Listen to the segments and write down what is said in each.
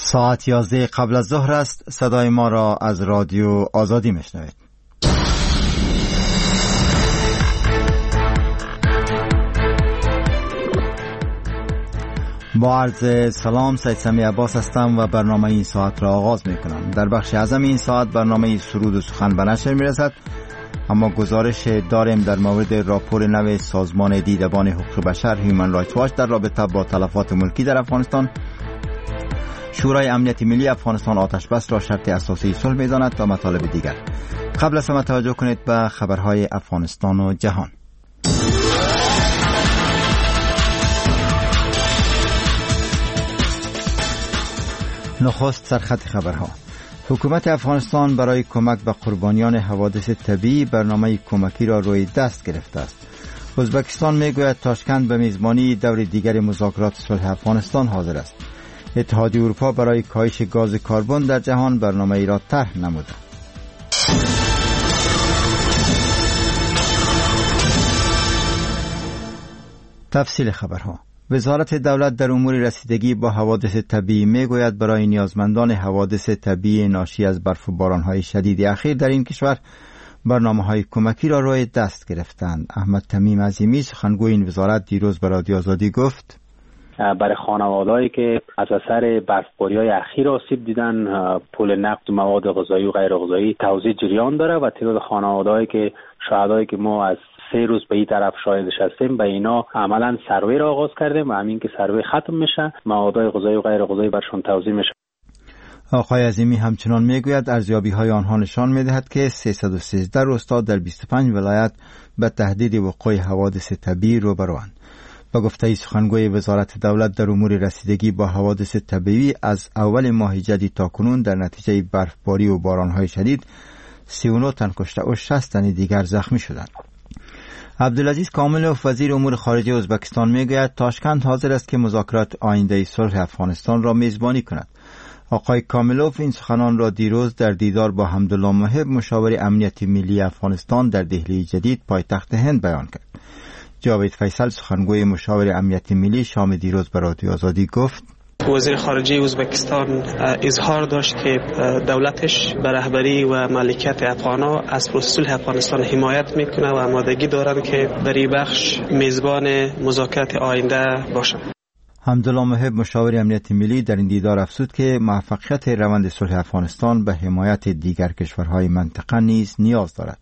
ساعت 11 قبل از ظهر است. صدای ما را از رادیو آزادی میشنوید. با عرض سلام، سید سمی عباس هستم و برنامه این ساعت را آغاز می کنم. در بخش اعظم این ساعت برنامه سرود و سخن به نشر می رسد، اما گزارش داریم در مورد راپور نو سازمان دیدبان حقوق بشر هیومن رایتس واچ در رابطه با تلفات ملکی در افغانستان. شورای امنیت ملی افغانستان آتش بس را شرط اساسی صلح می‌داند و مطالب دیگر. قبل از همه توجه کنید به خبرهای افغانستان و جهان. نخست سرخط خبرها. حکومت افغانستان برای کمک به قربانیان حوادث طبیعی برنامه کمکی را روی دست گرفته است. ازبکستان میگوید تاشکند به میزبانی دور دیگر مذاکرات صلح افغانستان حاضر است. اتحادیه اروپا برای کاهش گاز کربن در جهان برنامه ای را طرح نموده. تفصیل خبرها. وزارت دولت در امور رسیدگی با حوادث طبیعی میگوید برای نیازمندان حوادث طبیعی ناشی از برف و بارانهای شدید اخیر در این کشور برنامه‌های کمکی را روی دست گرفتند. احمد تمیم عظیمی سخنگوی این وزارت دیروز به رادیو آزادی گفت برای خانواده‌ای که از اثر برفباری‌های اخیر آسیب دیدن پول نقد و مواد غذایی و غیر غذایی توزیع جریان داره و تعداد خانواده‌ای که شهدایی که ما از 3 روز به این طرف شاهدش هستیم به اینا عملاً سروی را آغاز کردیم و همین که سروی ختم میشه مواد غذایی و غیر غذایی برشون توزیع میشه. آقای عظیمی همچنان میگوید ارزیابی‌های آنها نشان می‌دهد که 313 روستا در 25 ولایت به تهدید وقوع حوادث طبیعی روبروند. با گفته سخنگوی وزارت دولت در امور رسیدگی با حوادث طبیعی از اول ماه جدید تا کنون در نتیجه برفباری و بارانهای شدید 39 تن کشته و 60 تن دیگر زخمی شدند. عبدالعزیز کاملوف وزیر امور خارجه ازبکستان میگوید تاشکند حاضر است که مذاکرات آینده صلح افغانستان را میزبانی کند. آقای کاملوف این سخنان را دیروز در دیدار با حمدالله محب مشاور امنیت ملی افغانستان در دهلی جدید پایتخت هند بیان کرد. جاوید فیصل سخنگوی مشاور امنیت ملی شام دیروز به رادیو آزادی گفت وزیر خارجه ازبکستان اظهار داشت که دولتش به رهبری و مالکیت افغان‌ها از پروسه صلح افغانستان حمایت میکنه و آمادگی دارند که در این بخش میزبان مذاکرات آینده باشند. حمدالله محب مشاور امنیت ملی در این دیدار افزود که موفقیت روند صلح افغانستان به حمایت دیگر کشورهای منطقه نیز نیاز دارد.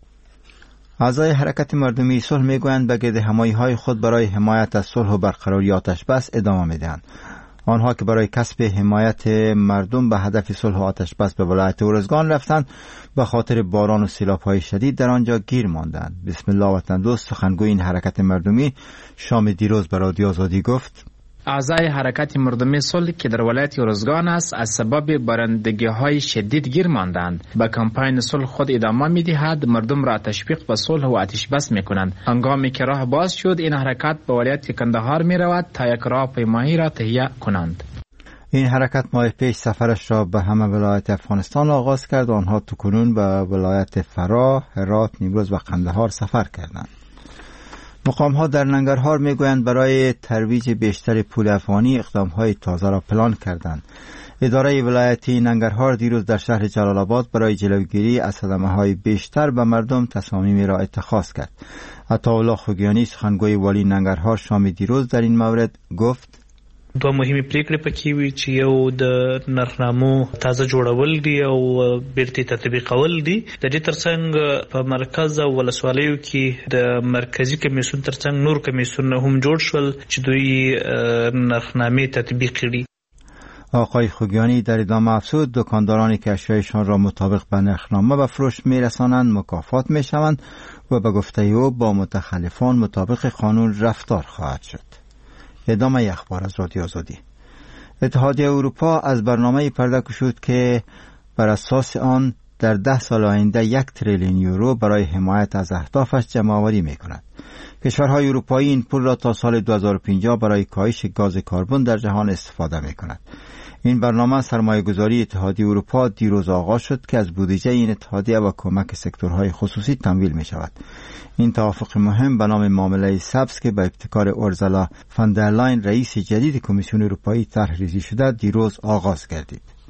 اعضای حرکت مردمی صلح میگویند به گردهمایی‌های خود برای حمایت از صلح و برقراری آتش بس ادامه میدهند. آنها که برای کسب حمایت مردم به هدف صلح و آتش بس به ولایت ارزگان رفتند به خاطر باران و سیلاب‌های شدید در آنجا گیر ماندند. بسم الله وطن دوست سخنگوی این حرکت مردمی شام دیروز به رادیو آزادی گفت اعضای حرکت مردمی صلح که در ولایت ارزگان است از سبب بارندگی‌های شدید گیر ماندند. به کمپاین صلح خود ادامه می‌دهد، مردم را تشویق به صلح و آتش بس می‌کنند. هنگامی که راه باز شد این حرکت به ولایت کندهار می‌رود تا یک راهپیمایی را تهیه کنند. این حرکت ماه پیش سفرش را به همه ولایت افغانستان آغاز کرد و آنها تاکنون به ولایت فراه، هرات، نیمروز و قندهار سفر کردند. مقام‌ها در ننگرهار میگویند برای ترویج بیشتر پول افغانی اقدام‌های تازه را پلان کردند. اداره ولایتی ننگرهار دیروز در شهر جلال آباد برای جلوگیری از صدمه‌های بیشتر به مردم تصامیمی را اتخاذ کرد. عطاالله خوگیانی سخنگوی والی ننگرهار شام دیروز در این مورد گفت دوه مهمه پریکړې پکې وي چې یو د نرخنامو تازه جوړول دي او بیرته تطبیقول دي. د دې ترڅنګ په مرکز او ولسوالیو کې د مرکزی کمیسیون ترڅنګ نور کمیسیون هم جوړ شول چې دوی نرخنامې تطبیق کړي. آقای خوگیانی در ادامه افزود دکاندارانی که اشیایشان را مطابق به نرخنامه به فروش میرسانند مکافات میشوند و به گفته او با متخلفان مطابق قانون رفتار خواهد شد. ادامه اخبار از رادیو آزادی. اتحادیه اروپا از برنامه پرده گشود که بر اساس آن در 10 سال آینده 1 تریلیون یورو برای حمایت از اهدافش جمع‌آوری می‌کند. کشورهای اروپایی این پول را تا سال 2050 برای کاهش گاز کربن در جهان استفاده می‌کند. این برنامه سرمایه‌گذاری اتحادیه اروپا دیروز آغاز شد که از بودجه این اتحادیه و کمک سکتورهای خصوصی تمویل می‌شود. این توافق مهم به نام معامله سبز که به ابتکار اورزالا فان در لاین رئیس جدید کمیسیون اروپایی طرح ریزی شده دیروز آغاز گردید.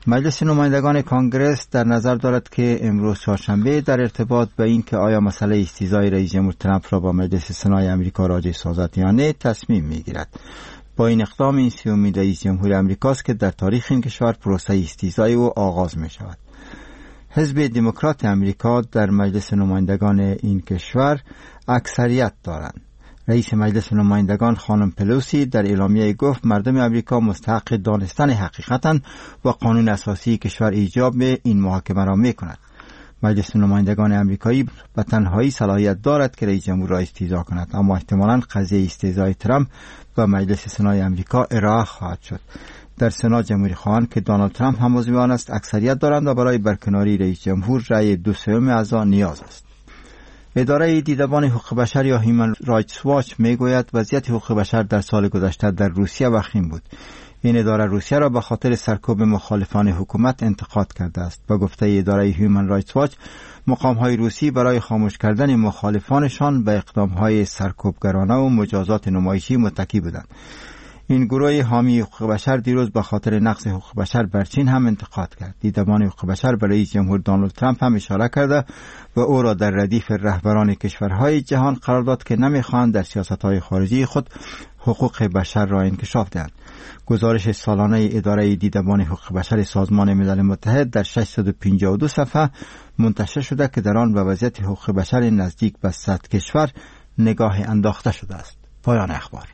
مجلس نمایندگان کانگرس در نظر دارد که امروز چهارشنبه در ارتباط به این که آیا مسئله استیضاح رئیس جمهور ترامپ را با مجلس سنای امریکا راجع سازد یا نه تصمیم میگیرد. با این اقدام این سومین رئیس جمهور امریکاست که در تاریخ این کشور پروسه استیضاح او آغاز می شود. حزب دموکرات امریکا در مجلس نمایندگان این کشور اکثریت دارند. رئیس مجلس نمایندگان خانم پلوسی در اعلامیه گفت مردم امریکا مستحق دانستن حقیقتاً و قانون اساسی کشور ایجاب این محاکمه را می‌کند. مجلس نمایندگان امریکایی به تنهایی صلاحیت دارد که رئیس جمهور را استیضاح کند، اما احتمالاً قضیه استیضاح ترامپ به مجلس سنای امریکا ارائه خواهد شد. در سنا جمهوری خواهان که دونالد ترامپ هم عضو آن است اکثریت دارند و برای برکناری رئیس جمهور رأی 2/3 اعضا نیاز است. اداره دیدبان حقوق بشر یا هیومن رایتس واچ میگوید وضعیت حقوق بشر در سال گذشته در روسیه وخیم بود. این اداره روسیه را به خاطر سرکوب مخالفان حکومت انتقاد کرده است. با گفته اداره هیومن رایتس واچ مقام‌های روسی برای خاموش کردن مخالفانشان به اقدام‌های سرکوبگرانه و مجازات نمایشی متکی بودند. این گروه حامی حقوق بشر دیروز به خاطر نقض حقوق بشر بر چین هم انتقاد کرد. دیدبان حقوق بشر به رئیس جمهور دونالد ترامپ هم اشاره کرده و او را در ردیف رهبران کشورهای جهان قرار داد که نمی‌خواهند در سیاست‌های خارجی خود حقوق بشر را انکشاف دهند. گزارش سالانه اداره دیدبان حقوق بشر سازمان ملل متحد در 652 صفحه منتشر شده که در آن به وضعیت حقوق بشر نزدیک به 100 کشور نگاه انداخته شده است. پایان اخبار.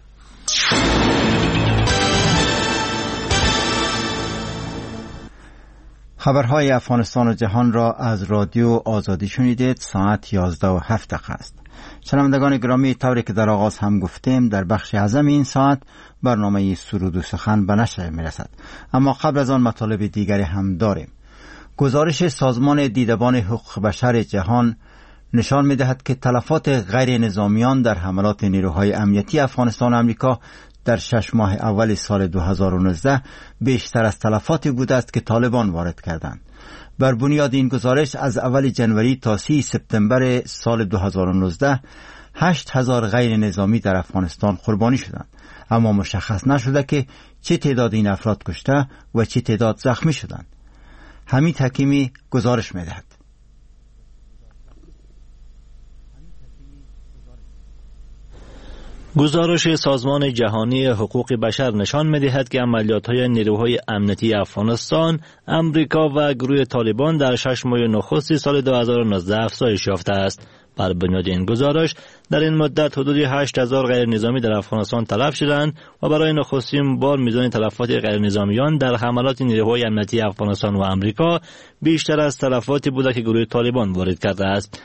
خبرهای افغانستان و جهان را از رادیو آزادی شنیدید. ساعت 11:07 است. شنوندگان گرامی، طوری که در آغاز هم گفتیم در بخش اعظم این ساعت برنامه سرود و سخن به نشر میرسد، اما قبل از آن مطالب دیگری هم داریم. گزارش سازمان دیدبان حقوق بشر جهان نشان می‌دهد که تلفات غیر نظامیان در حملات نیروهای امنیتی افغانستان و امریکا در 6 ماه اول سال 2019 بیشتر از تلفاتی بوده است که طالبان وارد کردند. بر بنیاد این گزارش از اول جنوری تا 30 سپتامبر سال 2019 8000 غیر نظامی در افغانستان قربانی شدند، اما مشخص نشده که چه تعداد این افراد کشته و چه تعداد زخمی شدند. حمید حکیمی گزارش می‌دهد. گزارش سازمان جهانی حقوق بشر نشان می‌دهد که عملیات‌های نیروهای امنیتی افغانستان، امریکا و گروه طالبان در 6 ماه نخست سال 2019 افزایش یافته است. بر بنیاد این گزارش در این مدت حدود 8000 غیر نظامی در افغانستان تلف شدند و برای نخستین بار میزان تلفات غیر نظامیان در حملات نیروهای امنیتی افغانستان و امریکا بیشتر از تلفاتی بوده که گروه طالبان وارد کرده است.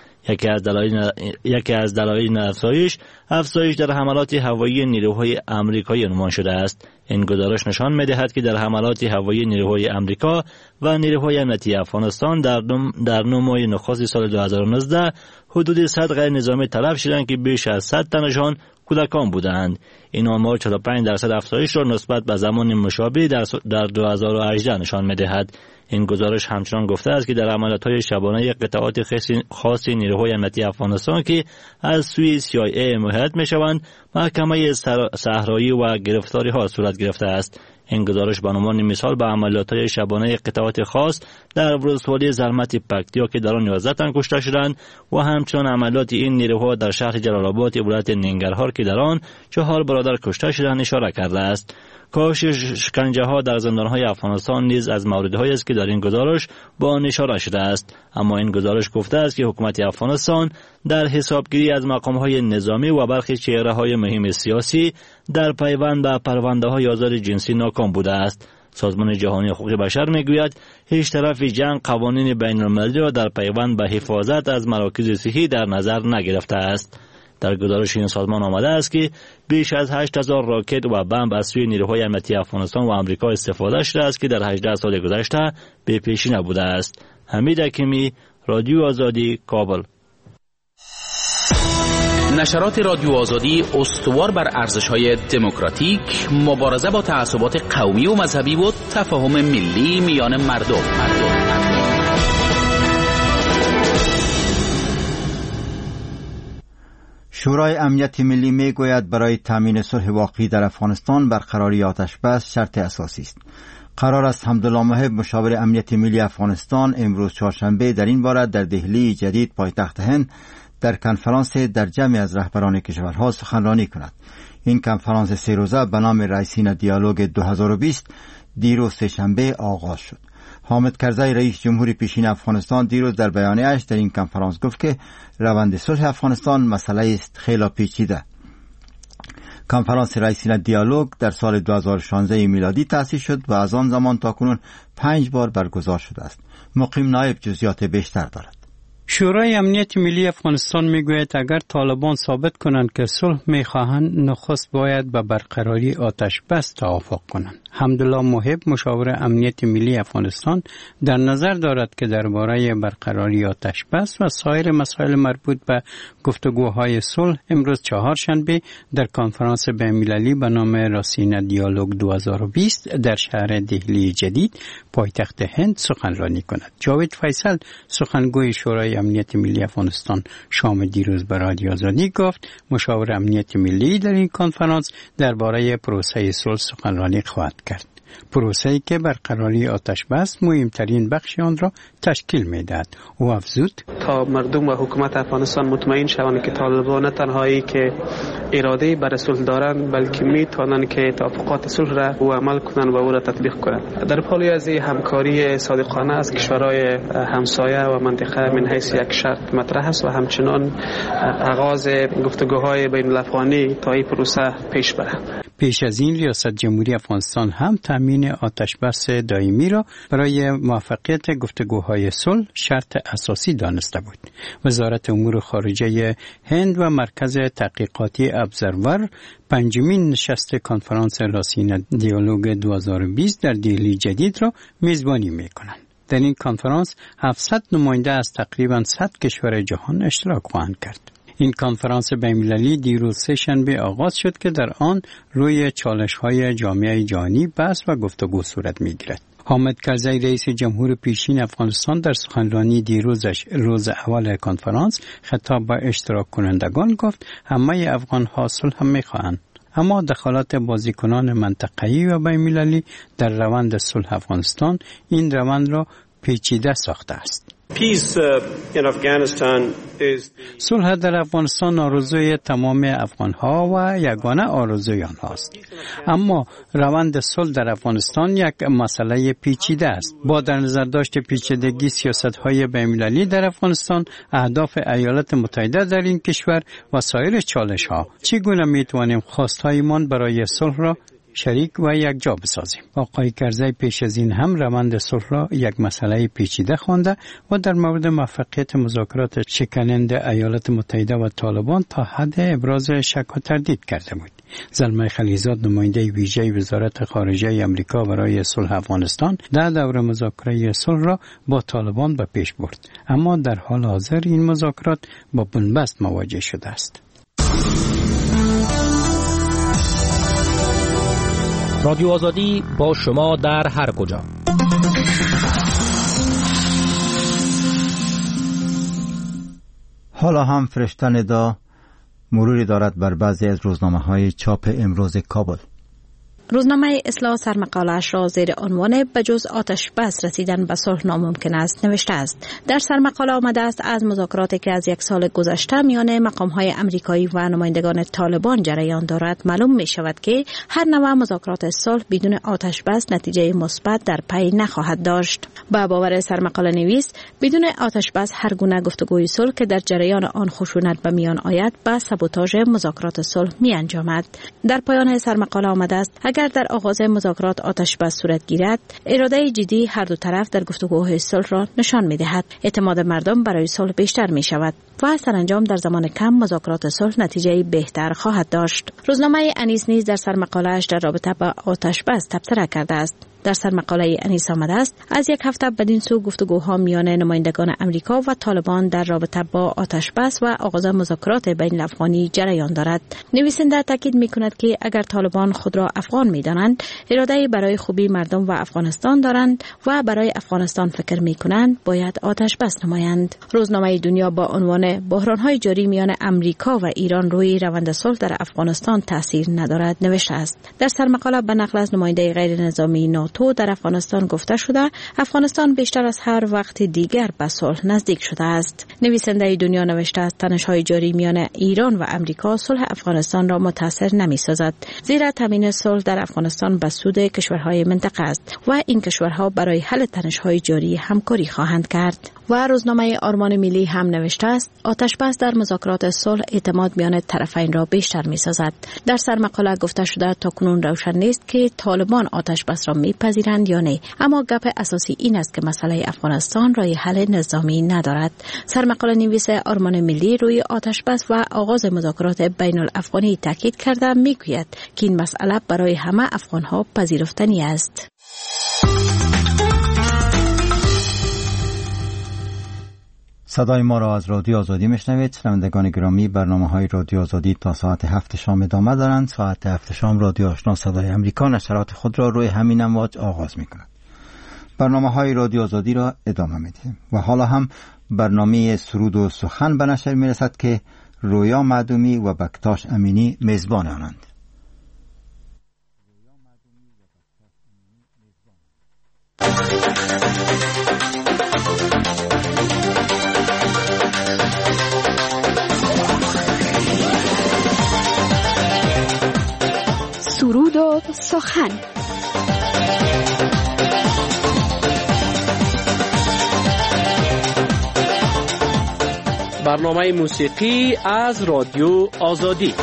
یکی از دلایل افزایش در حملات هوایی نیروهای آمریکایی عنوان شده است. این گزارش نشان می‌دهد که در حملات هوایی نیروهای آمریکا و نیروهای امنیتی افغانستان در 9 ماه نخست سال 2019 حدود 100 غیر نظامی تلف شدند که بیش از 100 تنشان کودکان بودند. این آمار 45% افزایش را نسبت به زمان مشابه در 2018 نشان می‌دهد. این گزارش همچنان گفته است که در عملیات‌های شبانه قطعات خاص نیروهای امنیتی افغانستان که از سوی CIA حمایت می‌شوند، محکمه صحرایی و گرفتاری‌ها صورت گرفته است. این گزارش به عنوان مثال به عملیات‌های شبانه قطعات خاص در ولسوالی زلمت پکتیا که در آن 11 تن کشته شدند و همچنان عملیات این نیروها در شهر جلال آباد ولایت ننگرهار که در آن 4 برادر کشته شدند اشاره کرده است. کاهش شکنجه‌ها در زندان‌های افغانستان نیز از موردهایی است که در این گزارش با آن اشاره شده است، اما این گزارش گفته است که حکومت افغانستان در حسابگیری از مقام‌های نظامی و برخی چهره‌های مهم سیاسی در پیوند به پرونده‌های آزار جنسی ناکام بوده است. سازمان جهانی حقوق بشر میگوید هیچ طرف جنگ قوانین بین‌المللی را در پیوند به حفاظت از مراکز صحی در نظر نگرفته است. در گزارش این سازمان آمده است که بیش از 8000 راکت و بمب از سوی نیروهای امنیتی افغانستان و آمریکا استفاده شده است که در 18 سال گذشته به پیشی نبوده است. حمید حکیمی، رادیو آزادی، کابل. نشرات رادیو آزادی استوار بر ارزش‌های دموکراتیک، مبارزه با تعصبات قومی و مذهبی و تفاهم ملی میان مردم. شورای امنیت ملی میگوید برای تامین صلح واقعی در افغانستان برقراری آتش بس شرط اساسی است. قرار است حمدالله محب مشاور امنیت ملی افغانستان امروز چهارشنبه در این باره در دهلی جدید پایتخت هند در کنفرانس در جمع از رهبران کشورها سخنرانی کند. این کنفرانس 3 روزه به نام رئیسین دیالوگ 2020 دیروز سه‌شنبه آغاز شد. حامد کرزی رئیس جمهوری پیشین افغانستان دیروز در بیانیه‌اش در این کنفرانس گفت که روند صلح افغانستان مسئله است خیلی پیچیده. کنفرانس رئیسین دیالوگ در سال 2016 میلادی تأسیس شد و از آن زمان تاکنون 5 بار برگزار شده است. مقیم نایب جزئیات بیشتر دارد. شورای امنیت ملی افغانستان میگوید اگر طالبان ثابت کنند که صلح میخواهند، نخست باید به برقراری آتش بس توافق کنند. حمدالله محب مشاور امنیت ملی افغانستان در نظر دارد که درباره برقراری آتش بس و سایر مسائل مربوط به گفتگوهای صلح امروز چهارشنبه در کنفرانس بین‌المللی به نام رئیسین دیالوگ 2020 در شهر دهلی جدید پایتخت هند سخنرانی کند. جاوید فیصل سخنگوی شورای امنیت ملی افغانستان شام دیروز به رادیو آزادی گفت مشاور امنیت ملی در این کنفرانس درباره پروسه صلح سخنرانی خواهد کرد. پروسه‌ای که برقراری آتش بس مهمترین بخش آن را تشکیل می‌دهد. او افزود تا مردم و حکومت افغانستان مطمئن شوند که طالبان نه تنهایی که اراده بر صلح دارند بلکه می‌توانند که توافقات صلح را و عمل کنند و او را تطبیق کنند. در پالی از همکاری صادقانه از کشورهای همسایه و منطقه من حیث یک شرط مطرح است و همچنان آغاز گفتگوهای بین الافغانی تا این پروسه پیش برد. پیش از این ریاست جمهوری افغانستان هم تامین آتش بس دائمی را برای موفقیت گفتگوهای صلح شرط اساسی دانسته بود. وزارت امور خارجه هند و مرکز تحقیقاتی ابزرور پنجمین نشست کنفرانس رئیسین دیالوگ 2020 در دهلی جدید را میزبانی می‌کنند. در این کنفرانس 700 نماینده از تقریباً 100 کشور جهان اشتراک خواهند کرد. این کنفرانس بین‌المللی دیروز سه‌شنبه آغاز شد که در آن روی چالش‌های جامعه جهانی بحث و گفتگو صورت می‌گیرد. حامد کرزی رئیس جمهور پیشین افغانستان در سخنرانی دیروزش روز اول کنفرانس خطاب به اشتراک کنندگان گفت همه افغان‌ها صلح هم می‌خواهند، اما دخالت بازیکنان منطقه‌ای و بین‌المللی در روند صلح افغانستان این روند را پیچیده ساخته است. صلح در افغانستان آرزوی تمام افغان‌ها و یگانه آرزوی آنهاست. اما روند صلح در افغانستان یک مسئله پیچیده است. با در نظر داشت پیچیدگی سیاست‌های بین‌المللی در افغانستان، اهداف ایالات متحده در این کشور و سایر چالش‌ها، چگونه می‌توانیم خواست‌هایمان برای صلح را شریک و یکجا بسازیم. آقای کرزی پیش از این هم روند صلح را یک مسئله پیچیده خوانده و در مورد موفقیت مذاکرات شکننده ایالات متحده و طالبان تا حد ابراز شک و تردید کرده بود. زلمه خلیزاد نماینده ویژه وزارت خارجه آمریکا برای صلح افغانستان در دور مذاکره صلح را با طالبان به پیش برد، اما در حال حاضر این مذاکرات با بنبست مواجه شده است. رادیو آزادی با شما در هر کجا. حالا هم فرشته ندا مروری دارد بر بعضی از روزنامه‌های چاپ امروز کابل. روزنامه اصلاح سرمقاله‌اش را زیر عنوان بجز آتش بس رسیدن به صلح ناممکن است نوشته است. در سرمقاله آمده است از مذاکراتی که از یک سال گذشته میان مقام‌های امریکایی و نمایندگان طالبان جریان دارد معلوم می شود که هر نوع مذاکرات صلح بدون آتش بس نتیجه مثبت در پی نخواهد داشت. با باور سرمقاله نویس بدون آتش بس هر گونه گفتگوی صلح که در جریان آن خشونت به میان آید به سابوتاژ مذاکرات صلح می انجامد. در پایان سرمقاله آمده است اگر در آغاز مذاکرات آتش بس صورت گیرد، اراده جدی هر دو طرف در گفتگوهای صلح را نشان می‌دهد. اعتماد مردم برای صلح بیشتر می‌شود و سرانجام در زمان کم مذاکرات صلح نتیجه بهتر خواهد داشت. روزنامه انیس نیز در سرمقاله‌اش در رابطه با آتش بس تبصره کرده است. در سرمقاله انیس آمده است از یک هفته بدین سو گفتگوها میان نمایندگان امریکا و طالبان در رابطه با آتش بس و آغاز مذاکرات بین الافغانی جریان دارد. نویسنده تاکید می‌کند که اگر طالبان خود را افغان می‌دانند، اراده برای خوبی مردم و افغانستان دارند و برای افغانستان فکر می‌کنند، باید آتش بس نمایند. روزنامه دنیا با عنوان که بحران‌های جاری میان امریکا و ایران روی روند صلح در افغانستان تاثیر ندارد نوشته است. در سرمقاله به نقل از نماینده غیر نظامی ناتو در افغانستان گفته شده افغانستان بیشتر از هر وقت دیگر به صلح نزدیک شده است. نویسنده دنیا نوشته است تنش‌های جاری میان ایران و امریکا صلح افغانستان را متاثر نمی‌سازد، زیرا تامین صلح در افغانستان به سود کشورهای منطقه است و این کشورها برای حل تنش‌های جاری همکاری خواهند کرد. و روزنامه آرمان ملی هم نوشته است آتش‌بس در مذاکرات صلح اعتماد میان طرفین را بیشتر می‌سازد. در سرمقاله گفته شده تاکنون روشن نیست که طالبان آتش‌بس را می‌پذیرند یا نه، اما گپ اساسی این است که مسئله افغانستان راه حل نظامی ندارد. سرمقاله نویس آرمان ملی روی آتش‌بس و آغاز مذاکرات بین الافغانی تاکید کرده میگوید که این مسئله برای همه افغان‌ها پذیرفتنی است. صدای ما را از رادیو آزادی میشنوید. شنوندگان گرامی، برنامه‌های رادیو آزادی تا ساعت 7 شام ادامه دارند. ساعت 7 شام رادیو آشنا صدای امریکا نشرات خود را روی همین امواج آغاز می‌کند. برنامه‌های رادیو آزادی را ادامه می‌دهیم و حالا هم برنامه سرود و سخن به نشر می‌رسد که رویا معدومی و بکتاش امینی میزبان آنند. سرود و سخن. برنامه موسیقی از رادیو آزادی.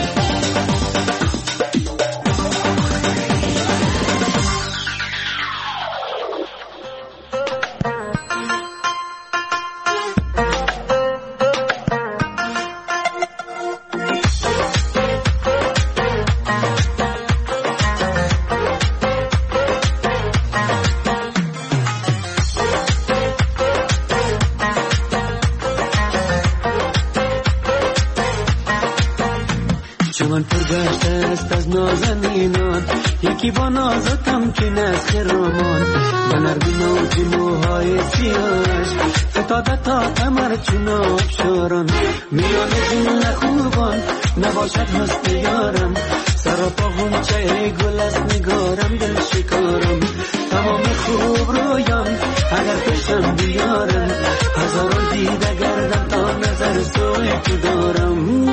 چمن پر گشته است از نازنینان، یکی با نازتم که از خرامان، به نرمی نوج موهای سیاهش فتاده تا کمر چون آبشاران، میان جون خوبان نباشد هست یارم، سراپا غنچه گل از نگارم دل شکارم، تمام خوب رویان اگر پیشم بیارم، هزاران دیده گردم تا نظر سوی تو دارم.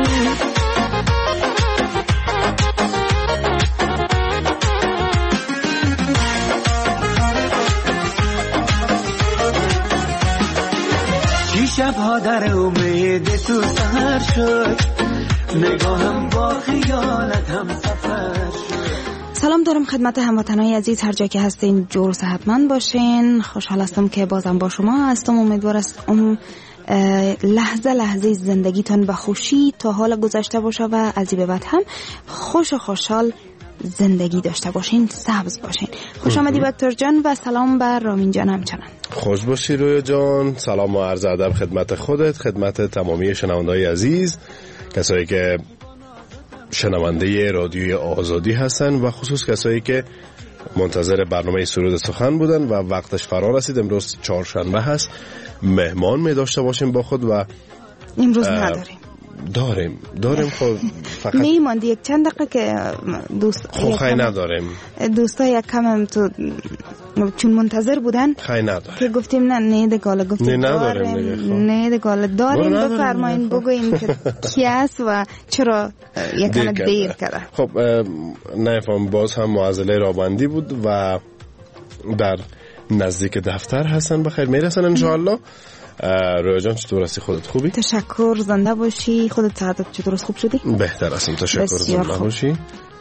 شبها در امید تو سهر شد، نگاهم با خیالت هم سفر شد. سلام دارم خدمت هموطنای عزیز، هر جا که هستین جور و صحتمند باشین. خوشحال هستم که بازم با شما هستم. امیدوار هستم لحظه زندگیتان به خوشی تا حال گذشته باشه و از این به بعد هم خوش و خوشحال زندگی داشته باشین، سبز باشین. خوش آمدی بکتر جان و سلام بر رامین جان همچنان. خوش باشی رویا جان. سلام و عرض ادب خدمت خودت، خدمت تمامی شنوندگان عزیز، کسایی که شنونده رادیوی آزادی هستن و خصوص کسایی که منتظر برنامه سرود سخن بودن و وقتش فرا رسید. امروز چهارشنبه هست، مهمان می داشته باشیم با خود و امروز نداریم. داریم خب فقط میماندی یک چند دقیقه که دوست خیلی نداریم. دوستا یک کم هم تو چون منتظر بودن خیلی نداریم که گفتیم نه دگاله، گفتیم نه دگاله داریم. بفرمایین بگوین که کی است و چرا یک کم دیر کرده. خب نفهم، باز هم معضله رابندی بود و در نزدیک دفتر هستن، بخیر میرسن انشاءالله. رویا جان چطور هستی؟ خودت خوبی؟ تشکر، زنده باشی. خودت سعادت چطور خوب شدی؟ بهتر هستم، تشکر، زنده باشی.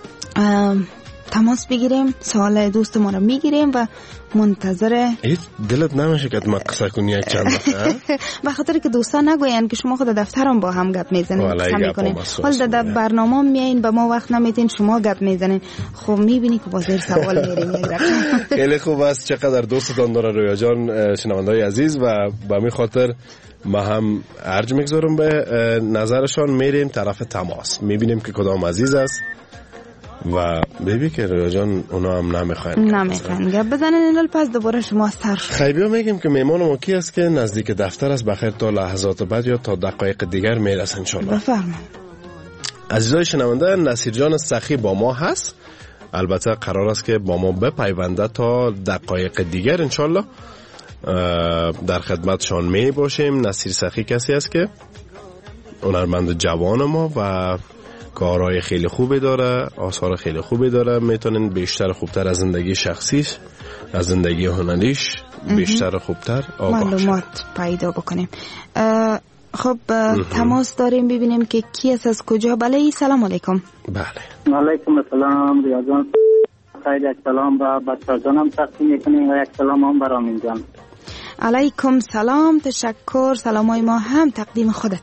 تماس بگیریم، سوال دوست ما رو میگیریم و منتظر. دلت نمیشه که ما قصه کنی یک چند دقیقه؟ به خاطر که دوستان نگوین که شما خود دفترم با هم گپ میزنین، قصه میکنین، حالا در برنامه میایین به ما وقت نمیدین، شما گپ میزنین. خب میبینی که با زیر سوال میریم. خیلی خوب است. چقدر دوستتان داره رویا جان، شنونده‌های عزیز، و به همین خاطر ما هم ارج میگذارم به نظرشان، میریم طرف تماس، میبینیم که کدام عزیز است و بیبی که رویا جان اونا هم نمیخواین گپ بزنن. پس دوباره شما سر خیبیا میگیم که میمان ما کی است که نزدیک دفتر است، بخیر تا لحظات بعد یا تا دقایق دیگر میرسه انشالله. بفرمایید. عزیزای شنونده، نصیر جان سخی با ما هست، البته قرار است که با ما بپیونده تا دقایق دیگر انشالله در خدمتشان می باشیم. نصیر سخی کسی است که هنرمند جوان ما و کارهای خیلی خوبی داره، آثار خیلی خوبی داره، میتونین بیشتر خوبتر از زندگی شخصیش، از زندگی هنریش بیشتر خوبتر معلومات پیدا بکنیم. خب تماس داریم ببینیم که کی است، از کجا. بله سلام علیکم. بله علیکم السلام ریا جان، خیلی یک سلام با بچه جانم تقدیم میکنیم و یک سلام هم برام اینجان. علیکم سلام، تشکر. سلامای ما هم تقدیم خودت.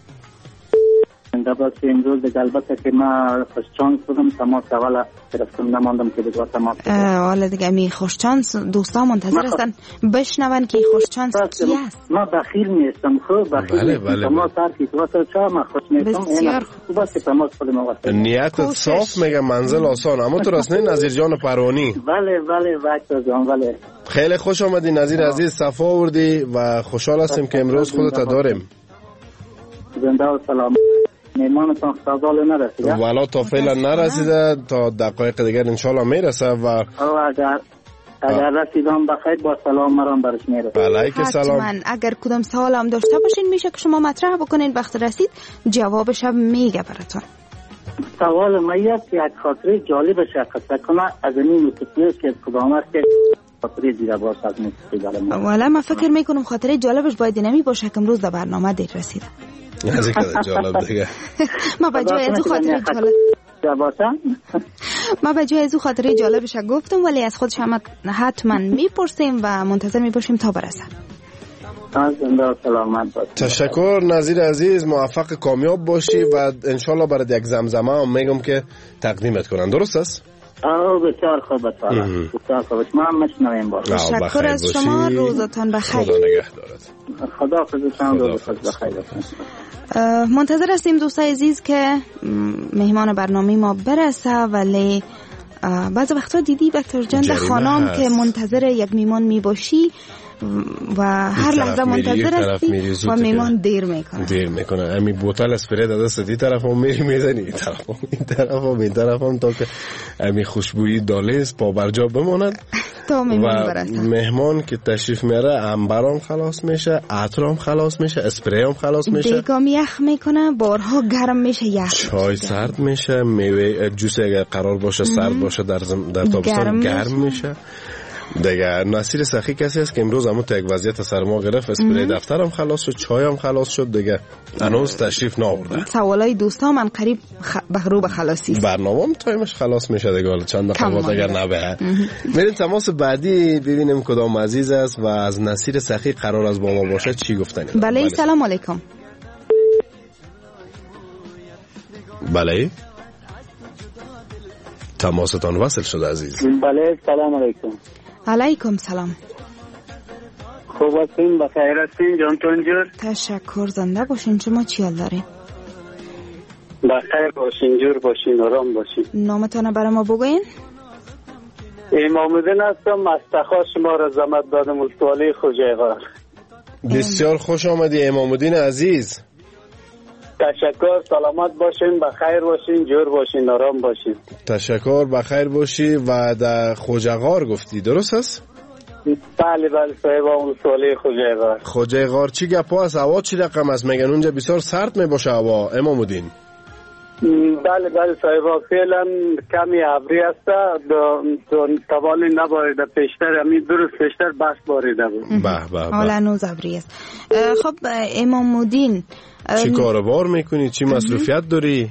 باید امروز دیگه البته که ما خوشچانس بودم، تماس اول گرفتم نماندم که دیگه تماس حالا دیگه می خوشچانس دوستا منتظر هستن بشنون که خوشچانس کی است. ما بخیل نیستم، خوب بخیل تماس هر کی تو چا ما خوش نیستم. بسیار خوب است تماس خودم وقت نیت صاف میگه منزل آسان. اما تو راست نه نظیر جان پروانی؟ بله وقت جان. بله خیلی خوش آمدی نظیر عزیز، صفا آوردی و خوشحال هستیم که امروز خودت داریم. زنده و سلام. میمانتان خدال نرسیده والا تا فعلا نرسیده، تا دقایق دیگر انشالله میرسه و اگر رسیدم بخیر با سلام مرام برش میرسه. علیک سلام. حتما اگر کدام سوال هم داشته باشین میشه که شما مطرح بکنین، وقت رسید جوابش هم میگه براتون. سوال ما یک خاطره جالب شخص کنه از این موسیقی که کدام است که خاطره دیگه باشه از موسیقی جالب. والا من فکر میکنم خاطره جالبش باید نمی باشه که امروز در برنامه دیر رسیده. از این که جالب دیگه ما به جای از خاطره ما به جای از خاطره جالبش گفتم، ولی از خودش هم حتما میپرسیم و منتظر میباشیم تا برسه. تشکر نظیر عزیز، موفق کامیاب باشی و انشالله برای یک زمزمه هم میگم که تقدیمت کنن. درست است؟ بسیار خوب بسیار خوب. ما هم مشنویم باش. تشکر از شما، روزتان بخیر. خدا نگهدارت. خدا خودتان روزتان بخیر. منتظر هستیم دوستای عزیز که مهمان برنامه ما برسه، ولی بعض وقتا دیدی بکتر جان در خانم که منتظر یک میمان می باشی و هر لحظه منتظر هستی و میمان دیر میکنه. امی بوتل اسپری داده سدی طرف هم میزنی این طرف هم تا که امی خوشبویی دالیز پا برجا بماند تا میمان برسه. مهمان که تشریف میاره انبرام خلاص میشه، عطرام خلاص میشه، اسپری هم خلاص میشه، دیگام یخ میکنه، بارها گرم میشه، یخ چای سرد میشه، میوه جوس اگر قرار باشه سرد باشه در تابستان گرم میشه. دیگه نصیر سخی کسی است که امروز همون تا یک وضعیت سرما گرفت، اسپری دفترم خلاص شد، چایم خلاص شد، دیگه هنوز تشریف نآورده. سوالای دوستام هم قریب رو به خلاصی است. برنامه‌ام تایمش خلاص میشه دیگه، حالا چند دقیقه اگر نبه. میریم تماس بعدی ببینیم کدام عزیز است و از نصیر سخی قرار است با ما باشه چی گفتنی. بله سلام علیکم. بله تماستان وصل شد عزیز. بله سلام علیکم. علیکم سلام. خوب هستین؟ بخیر هستین جانتون جور؟ تشکر، زنده باشین. شما چی حال دارین؟ بخیر باشین، جور باشین، آرام باشین. نامتان برای ما بگوین؟ امام‌الدین هستم، از تخا شما را زحمت دادم ولسوالی خوجایغار. بسیار خوش آمدی امام‌الدین عزیز. تشکر، سلامت باشین، بخیر باشین، جور باشین، آرام باشین. تشکر، بخیر باشی. و در خوجایغار گفتی درست است؟ بله صاحب ولسوالی خوجایغار. خوجایغار چی گپ است؟ هوا چی رقم است؟ میگن اونجا بسیار سرد میباشه هوا امام‌الدین. بله صاحب فعلا کمی ابری است، توالی نبارید پیشتر، همین درست پیشتر بس باریده بود. حالا نوز ابری است. خب امام‌الدین چی کاروبار میکنی؟ چی مصروفیت داری؟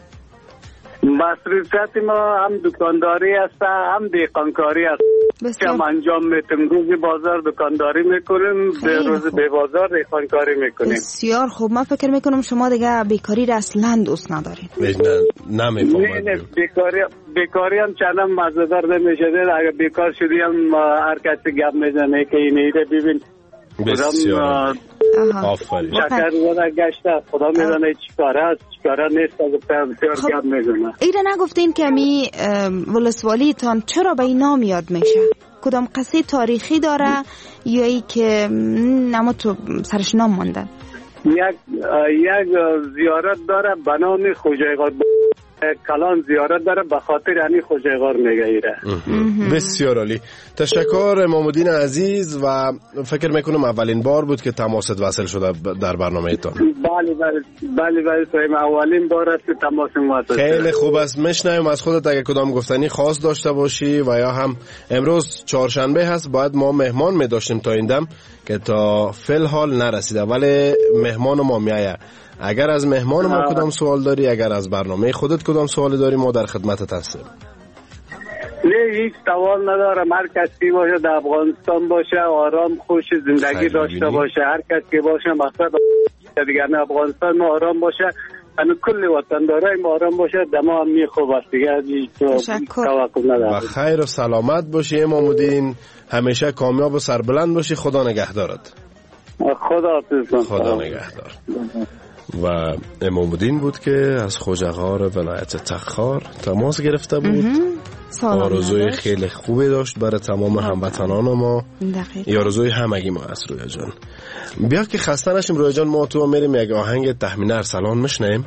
مصروفیت ما هم دکانداری است هم دیقانکاری است. کم انجام میتیم. روزی بازار دکانداری میکنیم، روز به بازار دیقانکاری میکنیم. بسیار خوب. من فکر میکنم شما دیگه بیکاری را اصلا دوست ندارین. نمیفهمم. بیکاری هم چندم مزدار نمیشه. اگر بیکار شدی هم هر کسی گپ میزنه که این ایده ببین بسیار آفرین. شکر زده گشته، خدا میدونه چیکاره است چیکاره نیست، از بسیار گپ میزنه. ایره نگفتین که می ولسوالی تان چرا به این نام یاد میشه؟ کدام قصه تاریخی داره یا ای که نما تو سرش نام مانده؟ یک زیارت داره به نام خوجایغار، کلان زیارت داره به خاطر همین خوجایغار میگه ایره. بسیار عالی، تشکر امام الدین عزیز. و فکر میکنم اولین بار بود که تماست وصل شده در برنامه تان. بله صاحب، اولین بار است که تماس وصل. خیلی خوب است. میشنویم از خودت اگه کدام گفتنی خاص داشته باشی و یا هم امروز چهارشنبه هست، باید ما مهمان می داشتیم تا این دم که تا فل حال نرسیده، ولی مهمان ما میایه. اگر از مهمان ما کدام سوال داری، اگر از برنامه خودت کدام سوال داری، ما در خدمتت هستیم. نه هیچ سوال ندارم، هر کسی باشه در افغانستان باشه آرام خوش زندگی داشته باشه، هر کسی باشه مقصد دیگر نه افغانستان ما آرام باشه، یعنی کل وطن داره ما آرام باشه، دما هم خوب است دیگه. توقع نداره. و خیر و سلامت باشی امام الدین، همیشه کامیاب و سربلند باشی. خدا نگهدارت. خدا نگهدار. و امام الدین بود که از خوجغار ولایت تخار تماس گرفته بود. آرزوی خیلی خوبی داشت برای تمام هموطنان ما. این آرزوی همگی ما است. رویا جان بیا که خسته نشیم. رویا جان ما تو میریم یک آهنگ تحمین ارسلان میشنیم.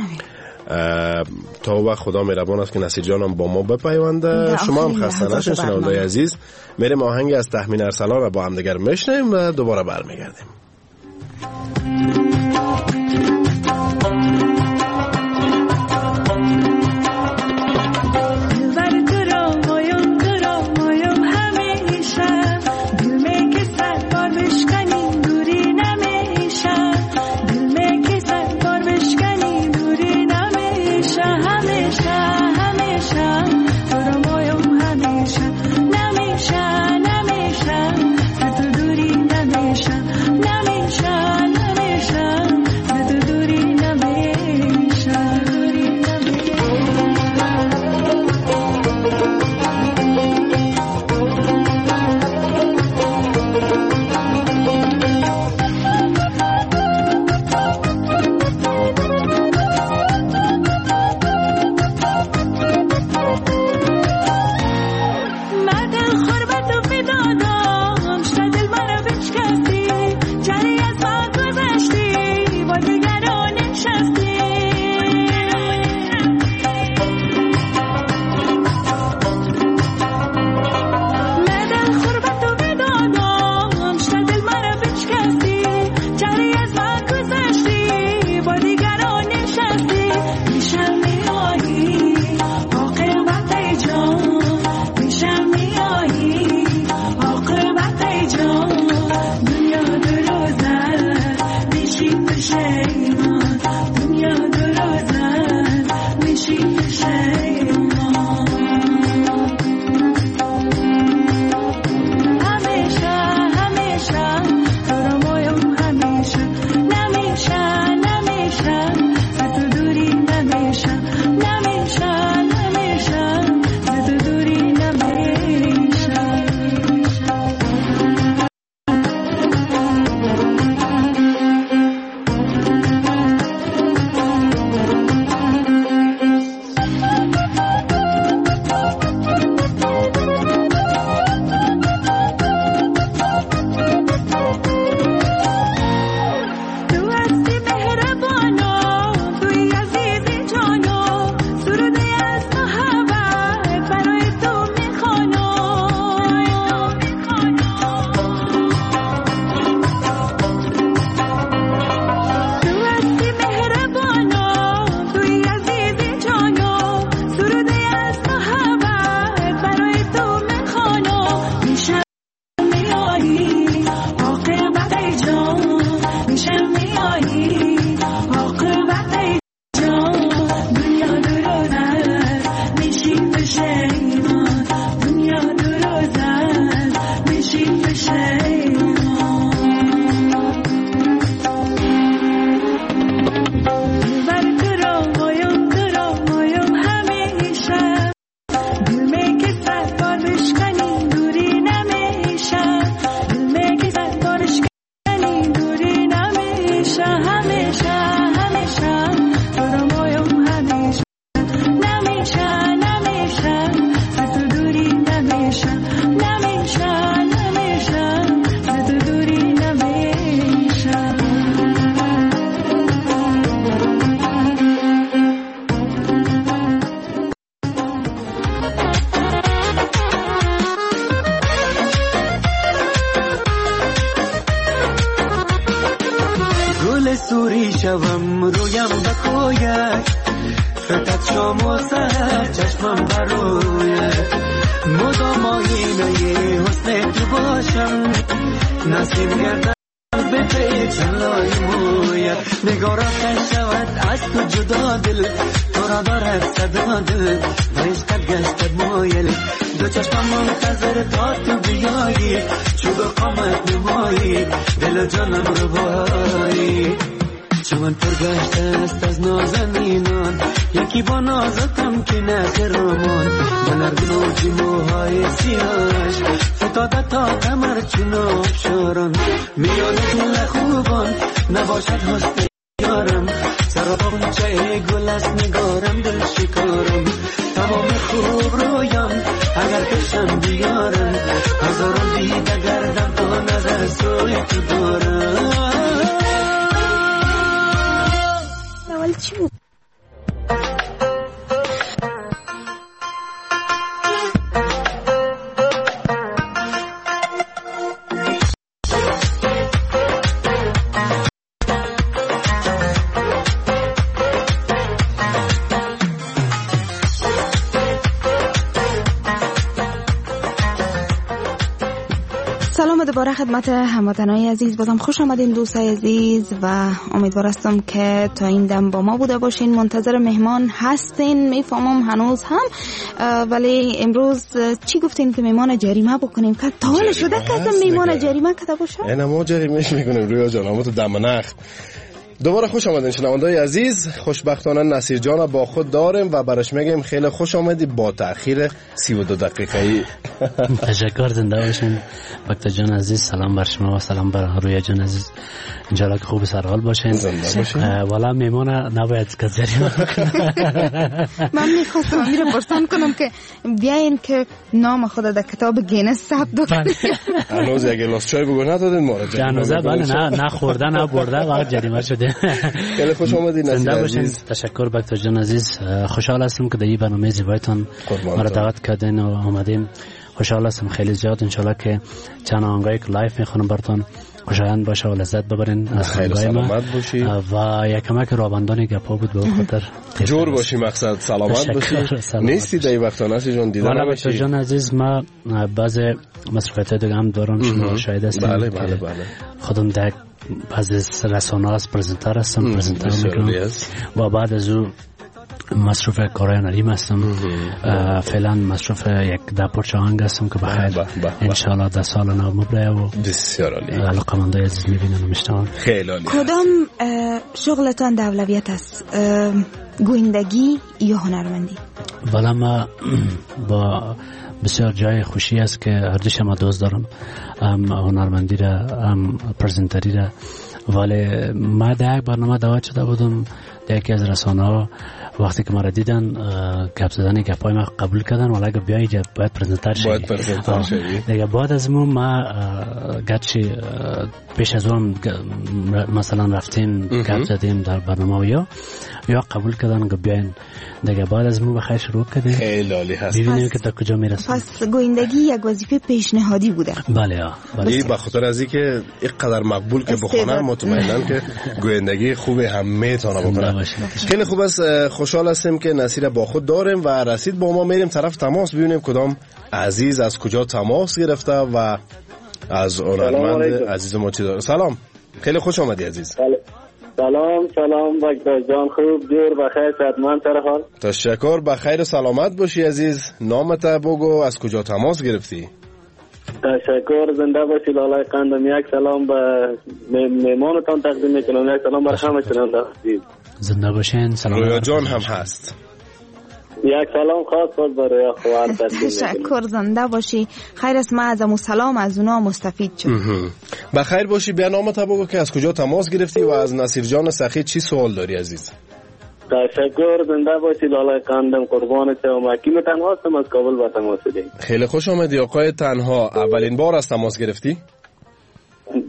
تا وقت خدا مهربان است که نصیر جانم با ما بپیونده. شما هم خسته نشین شنوندگان عزیز. میریم آهنگ از تحمین ارسلان رو با هم دیگر میشنیم و دوباره برمیگردیم. نمیشه سوری شوم رویم بکویک فقط شام و سر چشمم برویک مدام آینه حسن تو باشم نسیم گردم به پیچ لای مویت نگارا کش شود از تو جدا دل تو را دارد صدا دل و عشقت گشتد مایل دو چشمم منتظر تا تو بیایی چوب قامت نمایی دل و جانم رو بایی چمن پر گشته است از نازنینان یکی با نازتم که نخیر رمان من ارگنو جیموهای سیاش فتاده تا کمر چون آبشاران میان دل خوبان نباشد حسن یارم سرابم چه گل است نگارم دل شکارم تمام خوب رویم اگر کشم بیارم هزاران دیده گردم تا نظر سوی تو دارم اول چی بود؟ سلام دوباره خدمت هموطنان عزیز، بازم خوش آمدین دوستای عزیز و امیدوار هستم که تا این دم با ما بوده باشین. منتظر مهمان هستین میفهمم هنوز هم، ولی امروز چی گفتین که مهمان جریمه بکنیم؟ که تا حال شده که مهمان جریمه کده باشه؟ اینا ما جریمهش میکنیم رویا جان، اما تو دمنخ. دوباره خوش آمدین شنوندای عزیز. خوشبختانه نصیر جان با خود داریم و براش میگیم خیلی خوش آمدی با تأخیر 32 دقیقه‌ای. تشکر، زنده باشین وقت جان عزیز. سلام بر شما و سلام بر رویا جان عزیز. انشالله که خوب سرحال باشین. زنده باشین. والا میمون نباید که جریمه من میخواستم امیر پرسان کنم که بیاین که نام خود در کتاب گینس ثبت کنیم. هنوز یک گلاس چای بگو ندادین ما را جریمه. بله نه خورده نه برده واقعا جریمه شده. خیلی خوش آمدید نصیر عزیز. تشکر بکتر جان عزیز. خوشحال هستم که در این برنامه زیبایتان ما را دعوت کردین و آمدیم. خوشحال هستم خیلی زیاد. انشالله که چند آهنگایی که لایف میخونم براتون خوشایند باشه و لذت ببرین از خیلی سلامت باشی و یکمک رابندان گپا بود به خاطر جور باشی، مقصد سلامت باشی. نیستی در این وقتا نصیر جان دیدن نمیشی. والا جان عزیز ما بعض مصرفیت دیگه هم دارم، شما شاید هستیم. بله. خودم در بعض رسانه هست پرزنتر هستم، پرزنتر میکنم و بعد از او مصروف کارهای نریم هستم. فعلا مصروف یک دپارچه آهنگ هستم که بخیر انشاءالله در سال نو مبره و بسیار عالی. علاقمنده عزیز میبینن و میشنون. خیلی عالی. کدام شغلتان در اولویت است؟ گویندگی یا هنرمندی؟ والا ما با بسیار جای خوشی است که هر دوش ما دوست دارم، هم هنرمندی را هم پرزنتری را. ولی ما در یک برنامه دعوت شده بودم در یکی از رسانه ها، وقتی که ما را دیدن گپ زدن گپای ما قبول کردن، ولی اگه بیایی باید پرزنتر شدی. دیگه بعد از ما گرچه پیش از اون مثلا رفتیم گپ زدیم در برنامه یا قبول کردن که بیاین دیگه بعد از ما بخیر شروع کردیم. خیلی عالی هست. ببینیم که تا کجا میرسیم. پس گویندگی یک وظیفه پیشنهادی بوده. بله. این به خاطر از اینکه اینقدر مقبول که بخونه مطمئناً که گویندگی خوبه هم میتونه بکنه. خیلی خوب است. خوشحال هستیم که نصیر با خود داریم و رسید با ما. میریم طرف تماس ببینیم کدام عزیز از کجا تماس گرفته و از هنرمند عزیز ما چی داره. سلام، خیلی خوش آمدی عزیز. سلام وقت جان، خوب دور بخیر صحتمند سر حال. تشکر، بخیر و سلامت باشی عزیز. نامت بگو، از کجا تماس گرفتی؟ تشکر، زنده باشی. لالای قندم. یک سلام به مهمانتان تقدیم میکنم، یک سلام بر همه شنونده عزیز. زنده باشین. سلام. رویا جان هم هست. یک سلام خاص برای خوار تقدیم. تشکر، زنده باشی. خیر است، ما از امو سلام از اونا مستفید شد. بخیر باشی. بیا نامت بگو که از کجا تماس گرفتی و از نصیر جان سخی چی سوال داری عزیز؟ تشکر، زنده باشی. لالای قندم قربانت و مکیم تنها هستم، از کابل با تماس داریم. خیلی خوش آمدی آقای تنها. اولین بار از تماس گرفتی؟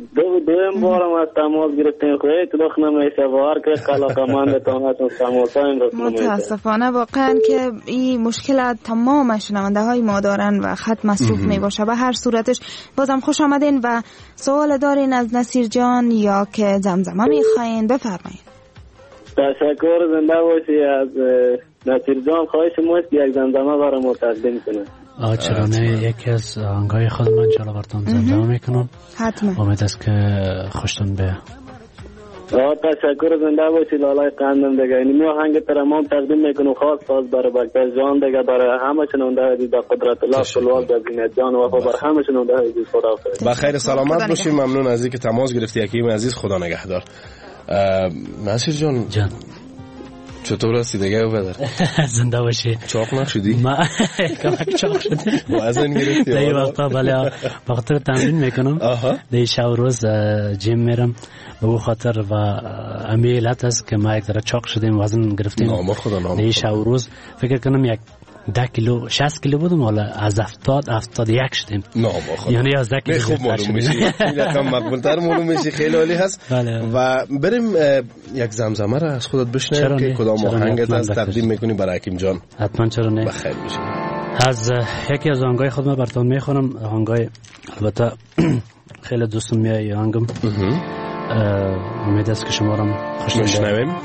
دویم بارم از تماس گرفتیم خیلی تلخ نمیشه وار که علاقه‌مندتان هستم تماس امروز نمیشه. متاسفانه واقعا که این مشکل تمام شنونده های ما دارن و خط مصروف می باشه. به هر صورتش بازم خوش آمدین و سوال دارین از نصیر جان یا که زمزمه میخواین بفرمایید. تشکر، زنده باشی. از نصیر جان خواهش ماست یک زمزمه برام تقدیم کنه. چرا نه، یکی از آهنگای خود من انشاءالله براتون زمزمه میکنم. حتما. امید است که خوشتون به. تشکر، زنده باشی لالای قندم دیگه. این آهنگ ترمام تقدیم میکنم خاص برای بکتر جان دیگه، برای همه شنونده عزیز با قدرت الله فلوال گزینه جان و برای همه شنونده عزیز. خدا با خیر سلامت باشی. ممنون از اینکه تماس گرفتی یکیم عزیز. خدا نگهدار. نصیر جان چطور هستی دیگه؟ بدر زنده باشی. چاق نشدی؟ ما کمک چاق شده. وزن گرفتی؟ در این وقتا بله بخاطر تمرین میکنم. در شب و روز جیم میرم به او خاطر و امی علت است که ما یک ذره چاق شدیم، وزن گرفتیم. در این شب و روز فکر کنم یک 10 کیلو 60 کیلو بودم، حالا از 71 شدیم. یعنی 11 کیلو خوب معلوم میشی. این رقم مقبول‌تر معلوم میشی. خیلی عالی هست. و بریم یک زمزمه را از خودت بشنویم که کدام آهنگت از تقدیم میکنی برای حکیم جان. حتما چرا نه. بخیر باشی. از یکی از آهنگای خودم براتون میخونم. آهنگای البته خیلی دوستم میاد آهنگم. امید است که شما را خوش بشنویم.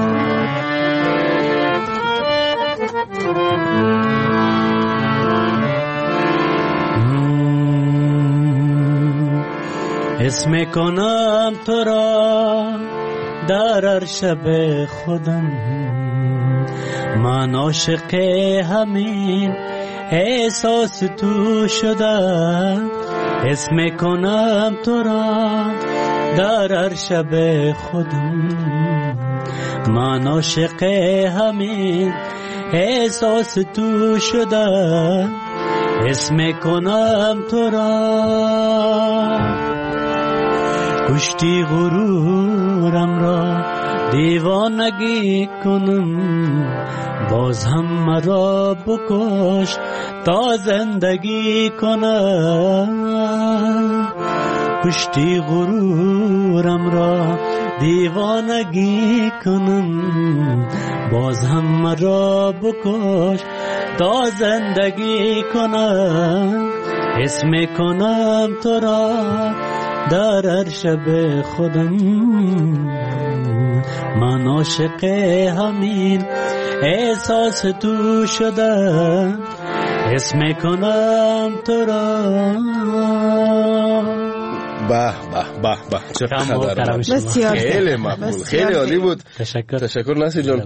اسم کنم تو را در عرشب خودم، من عاشق همین احساس تو شدم. اسم کنم تو را در عرشب خودم، من عاشق همین احساس تو شدم. اسم کنم تو را کشتی غرورم را دیوانگی کنم، باز هم مرا بکش تا زندگی کنم. کشتی غرورم را دیوانگی کنم، باز هم مرا بکش تا زندگی کنم. اسم کنم تو را در عرشب خودم، من عاشق همین احساس تو شدم. اسم کنم تو را. به چقدر خیلی مقبول، خیلی عالی بود. تشکر نصیر جان.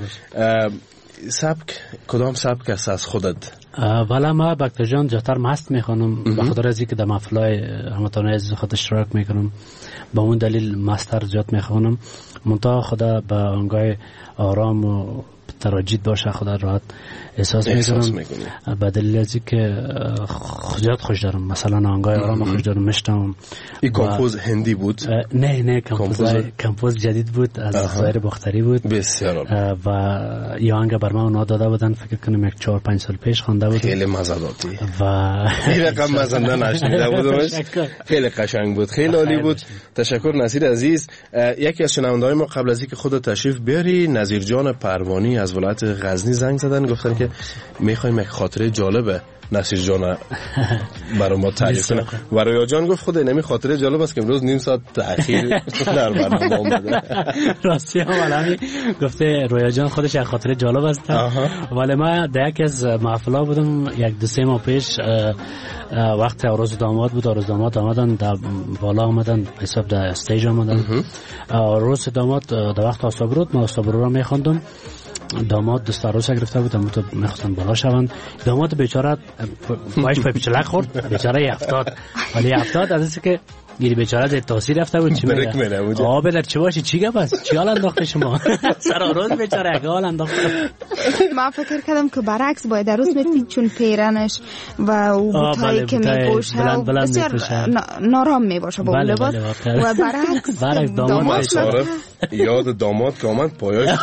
کدام سبک است از خودت؟ والا ما بکتر جان جاتر مست میخوانم، به خاطر از اینکه در محفلای هموطنان عزیز خود اشتراک میکنم، با اون دلیل مستر زیاد میخوانم. منتها خدا به آنگاه آرام و تراجید باشه خدا راحت احساس میکنم. به دلیل از اینکه زیاد خوش دارم، مثلا آنگاه آرام خوش دارم میشنوم. این کمپوز هندی بود؟ نه کمپوز جدید بود، از ظاهر بختری بود. بسیار و این آهنگ بر من اونا داده بودن، فکر کنم 4-5 سال پیش خوانده بودم. خیلی مزاداتی و این رقم مزنده نشنیده بودمش. خیلی قشنگ بود، خیلی عالی بود. تشکر نصیر عزیز. یکی از شنونده‌های ما قبل از اینکه خودت تشریف بیاری، نظیر جان پروانی از ولایت غزنی زنگ زدن، گفتن که میخوایم یک خاطره جالبه نصیر جان برای ما تعریف کنه. و رویا جان گفت خود نمی خاطره جالب است که امروز نیم ساعت تأخیر در برنامه اومده. راستی هم گفته رویا جان خودش یک خاطره جالب است. ولی ما در یک از محفلا بودم 1-2 ماه پیش، وقت عروس داماد بود. عروس داماد آمدن در بالا، آمدن حساب در استیج آمدن. عروس داماد در وقت آسابرود، ما آسابرو را میخواندم. داماد دست عروس گرفته بود، اما تو میخواستن بالا شوند. داماد بیچاره پایش پای پیچلک خورد، بیچاره 70. ولی 70 از اینکه گیری بیچاره در تاثیر رفته بود. چی میگه بلر چی باشی، چی گپ است، چی حال انداخته شما سر روز بیچاره حال انداخته. ما فکر کردم که برعکس باید عروس میپید، چون پیرنش و او بوتایی که میپوشه بسیار نارام میباشه با لباس، و برعکس داماد یاد داماد که آمد پایاش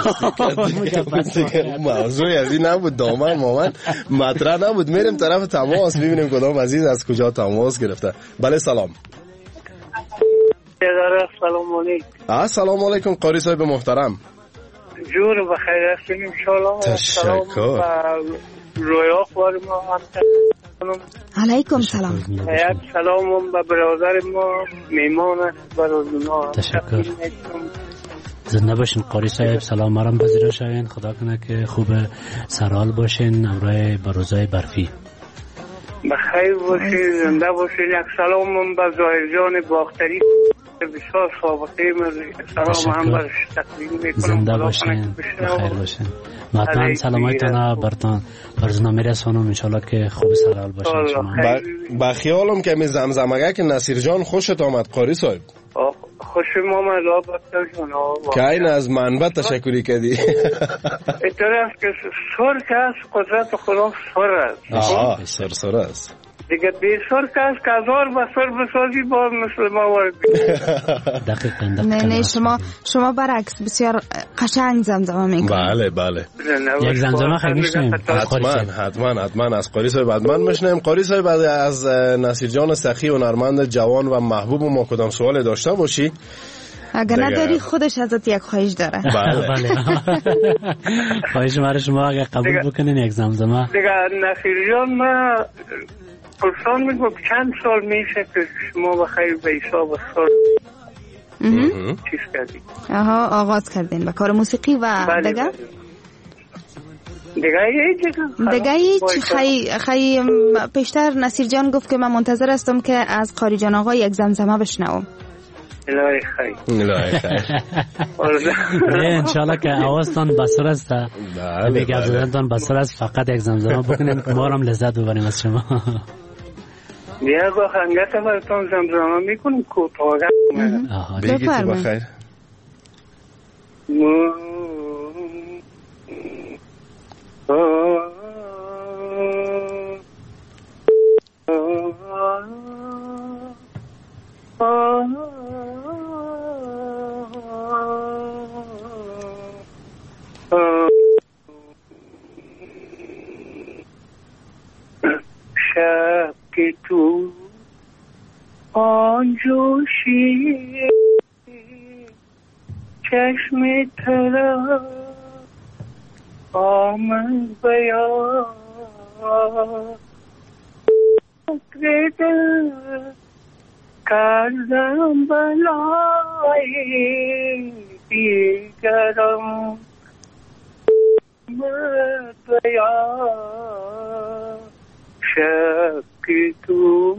موضوعی از این نبود. داماد مامن مطرح نبود. میریم طرف تماس، ببینیم کدام عزیز از کجا تماس گرفته. بله سلام. سلام علیکم. سلام علیکم قاری صاحب محترم. جور بخیر هستیم انشالله. تشکر. رویا خوار ما هم علیکم سلام. سلام به برادر ما میمان است برادونا. تشکر. زنده باشین قاری صاحب. سلام مرم پذیرا شوین. خدا کنه که خوب سرحال باشین امروز به روزای برفی. بخیر باشین زنده باشین. یک سلام به زاهر جان باختری بسیار سابقه سلام هم برش تقدیم میکنم. زنده باشین بخیر باشین. حتما سلامایتان برتان برزنا میرسونم انشالله که خوب سرحال باشین شما. با خیالم که می زمزمگه که نصیر جان خوشت آمد قاری صاحب. خوشم آمد آبادتر جان. که این از منبع تشکری کردی. اینطور است که سر که است قدرت خدا سر است. سر است دیگه بیسر که است که هزار بسر بسازی باز مثل ما وردی. نه شما برعکس بسیار قشنگ زمزمه میکنید. بله یک زمزمه خیلی میشنیم. حتما از قاری صاحب حتما میشنیم. قاری صاحب از نصیر جان سخی هنرمند جوان و محبوب ما کدام سوال داشته باشی؟ اگر نداری خودش ازت یک خواهش داره. بله خواهش مرا شما اگر قبول بکنین یک زمزمه. دیگه نصیر جان ما پرسان میگم چند سال میشه که شما بخیر به حساب سال چیز کردید؟ آغاز کردین به کار موسیقی و دیگه؟ دیگه هیچ خیلی پیشتر نصیر جان گفت که من منتظر هستم که از قاری جان آقا یک زمزمه بشنوم. الهی خیر. انشالله که آوازتان بسر است. بگه زدنتان بسر است. فقط یک زمزمه بکنیم که ما هم لذت ببریم از شما. بیا با خنگت براتون زمزمه میکنیم کوتاه. بگی تو بخیر. شب که تو آن جوشی چشم طرف آمد بیان دل کردم بلای دیگرم آمد بیان شب که تو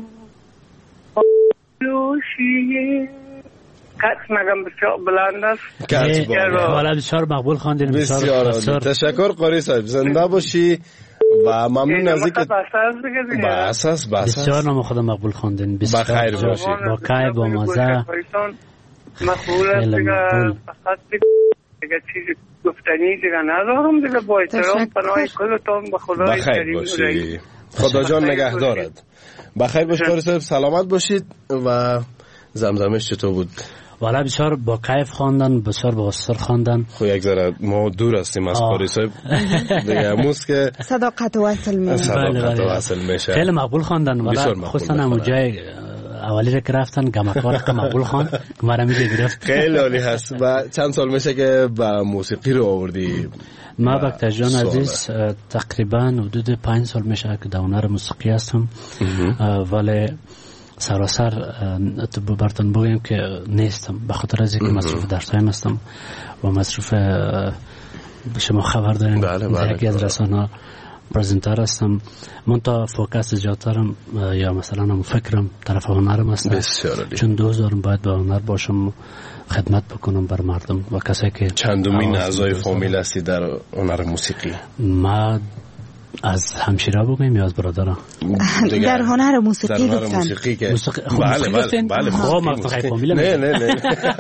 جوشی کس نگم بسیار بلند است. والا بسیار مقبول خواندین. بسیار تشکر قاری صاحب. زنده باشی و ممنون از اینکه بس بسیار نام خدا مقبول خواندین. بخیر باشی با کیف با مزه مقبول است. دیگه فقط دیگه چیزی گفتنی دیگه ندارم. دیگه با احترام پناه کلتان به خدای کریم باشی. خدا جان نگه دارد. بخیر باشی قاری صاحب. سلامت باشید. و زمزمش چطور بود؟ والا بسیار با کیف خواندن. بسیار با سر خواندن. خب یک ذره ما دور هستیم از قاری صاحب دیگه. امروز که صداقت وصل میشه. خیلی مقبول خواندن. والا خصوصا همون جای اولی را که رفتن گمکوار که مقبول خواند مرا میگه گرفت. خیلی عالی هست. و چند سال میشه که با موسیقی رو آوردی؟ ما بکتر جان عزیز تقریبا حدود 5 سال میشه که در هنر موسیقی هستم. ولی سراسر تو براتون بگم که نیستم به خاطر از اینکه مصروف درسایم هستم و مصروف شما خبر دارین در یکی از رسانه‌ها پرزنتر هستم. من تا فوکس زیادترم یا مثلا هم فکرم طرف هنرم هستم. چون دوزارم باید به هنر باشم خدمت بکنم بر مردم و کسایی که چندمین اعضای فامیل هستی در هنر موسیقی؟ ما از همشیره بگیم یا از برادرها؟ در هنر موسیقی گفتن. بله خب مفتخی فامیل نه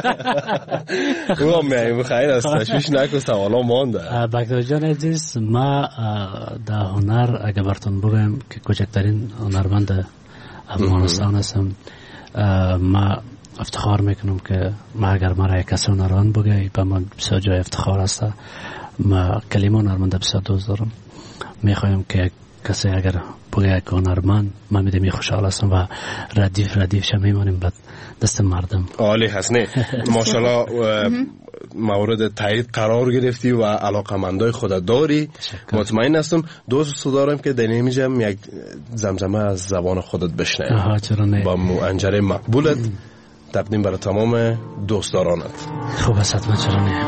او هم میاییم خیر است. تشویش نکن سوالا مانده. بکتر جان عزیز ما در هنر اگه براتون بگم که کوچکترین هنرمند افغانستان هستم. ما افتخار میکنم که ما اگر مرا یک کسی هنرمند بگه به من بسیار جای افتخار هست. ما کلمه هنرمند بسیار دوست دارم. میخوایم که کسی اگر بگه که هنرمند ما میدیم خوشحال هستم و ردیف شم میمانیم بعد دست مردم. عالی هست. نه ماشاءالله مورد تایید قرار گرفتی و علاقمندای خودت داری. مطمئن هستم دوست دارم که در نمیجم یک زمزمه از زبان خودت بشنویم با انجره مقبولت تقدیم برای تمام دوستدارانت. خوب است حتما، چرا نه.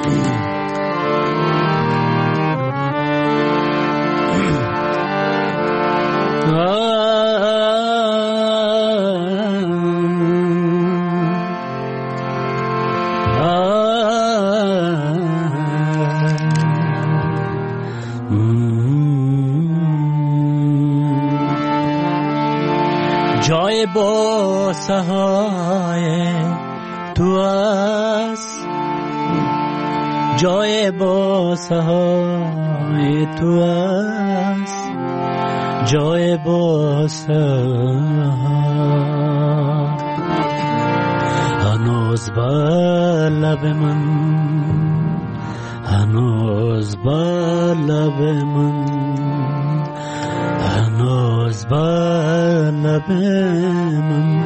جای بوسه های تو است، جای بوسه های تو است، جای بوسه هنوز بر لب من، هنوز بر لب من، هنوز بر لب من،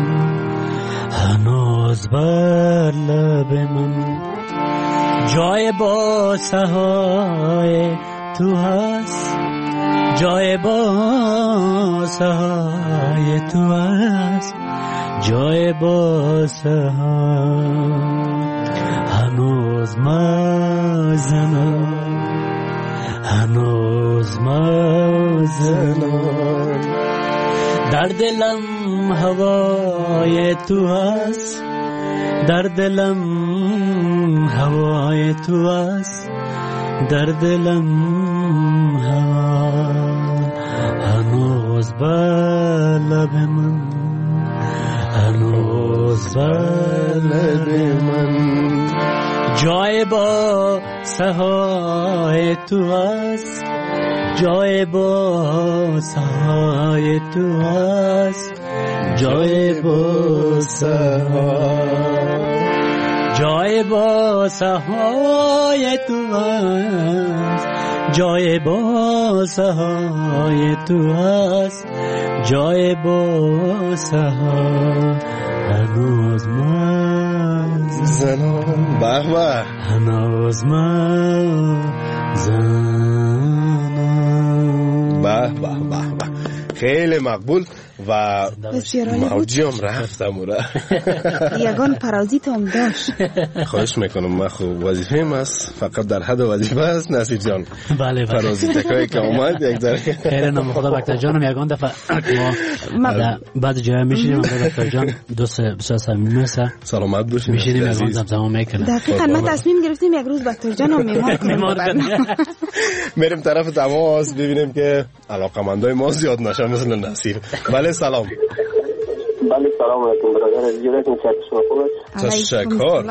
هنوز بر لب من. جای بوسه های تو هست، جای بوسه های تو هست، جای بوسه ها هنوز مزنم، هنوز مزنم. در دلم هوای تو هست، در دلم هوای تو هست، در دلم هوا هنوز بر لب من، هنوز بر لب من. جای بوسه های تو هست، جای بوسه های تو هست، جای بوسه ها، جای بوسه های تو هست، جای بوسه های تو هست، جای بوسه ها هنوز زنان. به به، هنوز زنان. به به به به، خیلی مقبول و موجیم رفتم و یگان پرازیت هم داشت. خواهش میکنم، من خوب وظیفه‌ام است، فقط در حد وظیفه است نصیر جان. بله بله، پرازیتکایی که اومد یک ذره خیلی نام خدا بکتر جانم. یگان دفعه ما بعد جای میشینیم بکتر جان دوست بسیار صمیمی است، سلامت باشین، میشینیم یگان زمزمه میکنه. دقیقاً ما تصمیم گرفتیم یک روز بکتر جان هم میمار کنیم. میریم طرف تماس ببینیم که علاقمندای ما زیاد نشه مثل نصیر. بله سلام. بله سلام علیکم برادر، جوریتون چطور شما خوبه؟ تشکر.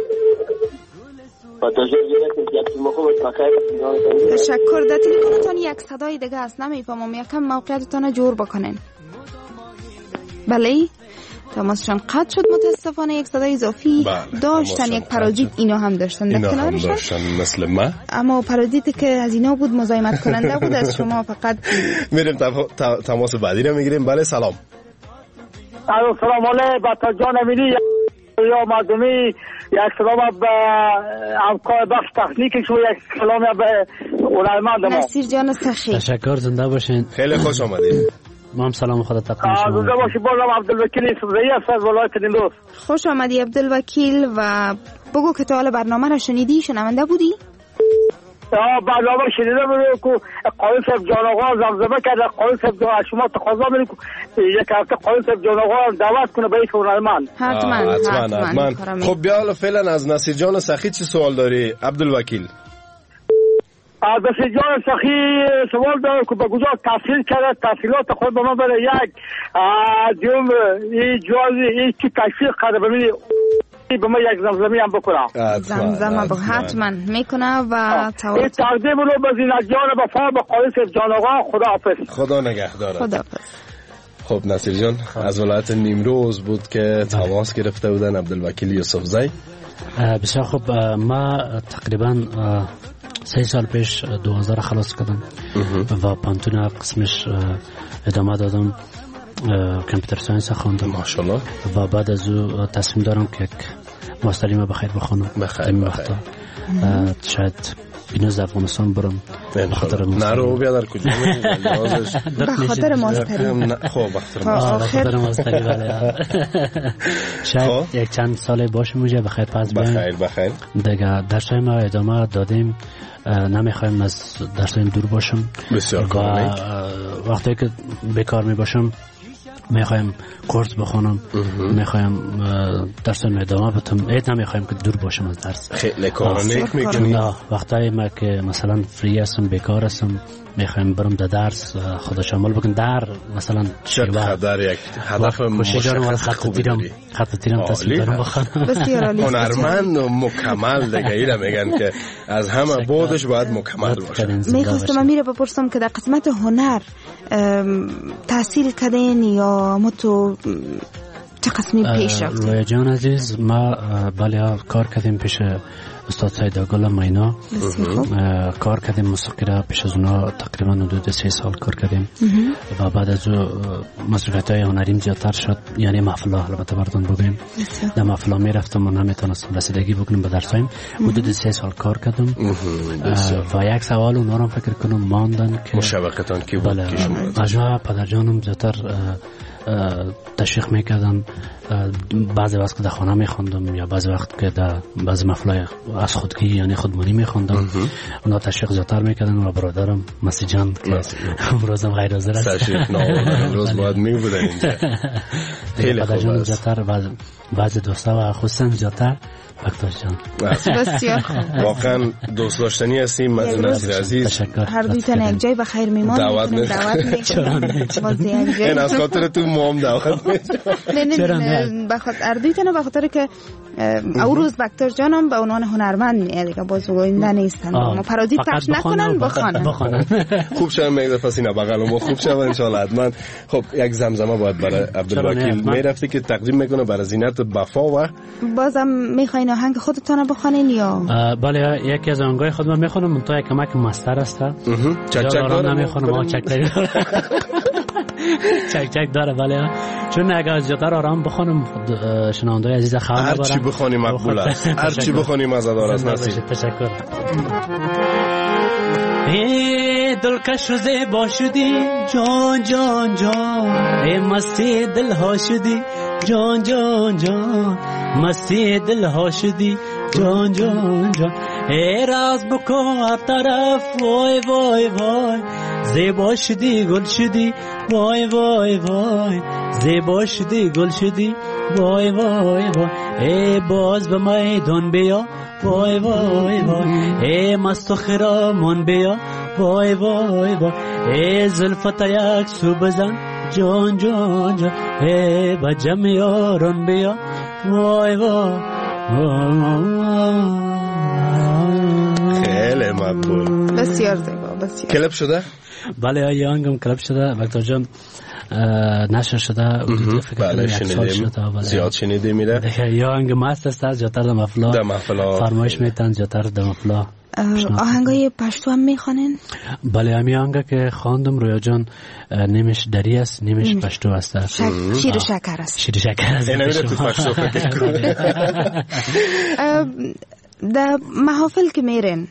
تشکر. در تلفنتان یک صدای دیگه است، نمیفهمم، یکم موقعیتتان جور بکنین. بله تماسشان قطع شد متاسفانه. یک صدای اضافی داشتن، یک پارازیت اینا هم داشتن در کنارشان مثل ما، اما پارازیتی که از اینا بود مزاحمت کننده بود. از شما فقط میریم تماس بعدی رو میگیریم. بله سلام. سلام علیکم بکتر جان امینی یا مردمی، یک سلام به همکار بخش تکنیکش و یک سلام به هنرمند ما نصیر جان سخی. تشکر، زنده باشین، خیلی خوش آمدید. ما هم سلام خدا تقدیم شما. زنده باشی. بازم عبدالوکیل رئی از ولایت نیمروز. خوش آمدی عبدالوکیل. و بگو که تا حالا برنامه را شنیدی، شنونده بودی؟ برنامه شنیده بودی که قاضی صاحب جان آقا زمزمه کرده. قاضی صاحب شما تقاضا می‌کنید که یک هفته قاضی صاحب جان آقا دعوت کنه به یک هنرمند. حتما. خب بیا حالا فعلا از نصیر جان سخی چی سوال داری عبدالوکیل؟ نصیر جان سخی سوال داره که به کجا تحصیل کرده، تحصیلات خود به من بره. یک دیوم این جوازی این که تحصیل کرده ببینی به ما یک زمزمی هم بکنم. زمزمه حتما میکنه و این تقدیم رو به زینت جان بفا به قاضی جان آقا. خدا حافظ. خدا نگهدارت. خدا حافظ. خب نصیر جان از ولایت نیمروز بود که تماس گرفته بودن عبدالوکیل یوسفزی. بسیار خوب. ما تقریبا 3 سال پیش 2000 خلاص کردم و پانتون قسمش ادامه دادم، کامپیوتر ساینس خواندم ماشاءالله و بعد از او تصمیم دارم که ماستری ما بخیر بخونم. بخیر شاید اینوز افغانستان برم بخاطر نرو بیا در کجا بخاطر ماستری. خب بخاطر ماستری بله. شاید یک چند سال باشه موجه بخیر پس بخیر دیگه درسای ما ادامه دادیم، نمیخوایم از درسایم دور باشم. بسیار و وقتی که بیکار می باشم میخوایم کورس بخونم، میخوایم درس ادامه بدم، نمیخوایم که دور باشم از درس. خیلی کار نیک میکنی. وقتی ما که مثلا فری هستم بیکار هستم میخوایم برم در درس خدا شامل بکن در مثلا در یک هدف مشخص خط تیرم تصویر دارم بخونم. هنرمند و مکمل دیگه اینا میگن که از همه بعدش باید مکمل باشه. میخواستم میره بپرسم که در قسمت هنر تحصیل کردین یا متو چه قسمی پیش رفتین؟ رویا جان عزیز ما بله کار کردیم پیش استاد سید گل مینا، کار کردیم موسیقی را پیش از اونا تقریبا حدود 3 سال کار کردیم و بعد از او مسئولیت‌های هنریم زیادتر شد، یعنی محفل‌ها البته بردن بگیم در محفل‌ها میرفتم و نمیتونستم رسیدگی بکنم به درسایم. حدود 3 سال کار کردم و یک سوال اونا رو فکر کنم ماندن که مشابهتان کی بود که شما اجا پدرجانم زیادتر تشویق میکردن، بعضی وقت که در خانه میخوندم یا بعضی وقت که در بعضی محفل‌های از خودگی یعنی خودمانی میخوندم اونا تشویق زیادتر میکردن و برادرم مسی جان که امروزم غیر حاضر است تشویق ناوردن امروز باید میبودن اینجا. خیلی خوب زیادتر بعضی دوستا و خصوصا زیادتر بکتاش جان بسیار واقعا دوست داشتنی هستیم. نصیر عزیز هر دوی تن یک جای بخیر میمان دعوت میکنم این از خاطر تو مام دعوت نه بخاطر هر دوی تن بخاطر که او روز بکتر جانم به عنوان هنرمند میاد دیگه بازگوینده نیستن ما پرودی پخش نکنن بخوانن خوب شد میگه پس اینا بغل ما خوب شد ان شاء الله حتما. خب یک زمزمه باید برای عبدالوکیل میرفتی که تقدیم میکنه برای زینت بفا و بازم میخواین آهنگ خودتون بخونین یا بله یکی از آهنگای خودم میخونم منتها کمک مستر است چک داره نمیخونم چک داره بله چون اگر زیادتر آرام بخونم شنوندای عزیز خبر هر چی بخونی مقبول است هر چی بخونی مزه‌دار است. نصیر تشکر. ای دلکش و زیبا شدی جان جان جان، ای مستی دل ها شدی جان جان جان، مستی دل ها شدی جان جان جان، ای راز بکن هر طرف وای وای وای، زیبا شدی گل شدی وای وای وای، زیبا شدی گل شدی وای وای وای، ای باز به میدان بیا وای وای وای، ای مست و خرامان بیا وای وای وای، ای زلفت یک سو بزن جان جان جان، ای با جمع یاران بیا وای وای. خیلی مقبول، بسیار زیبا بسیار. کلپ شده؟ بله یه آهنگم کلپ شده بکتر جان، نشر شده بله شنیدیم زیاد شنیده میره. یه آهنگ مست است زیادتر در محفلا فرمایش میتن زیادتر در محفلا. آهنگای پشتو هم میخوانین؟ بله همی آهنگ که خواندم رویا جان نیمش دری است نیمش پشتو است. شیر و شکر است. شیر و شکر است. نمیره تو پشتو فکر کنی. در محافل که میرین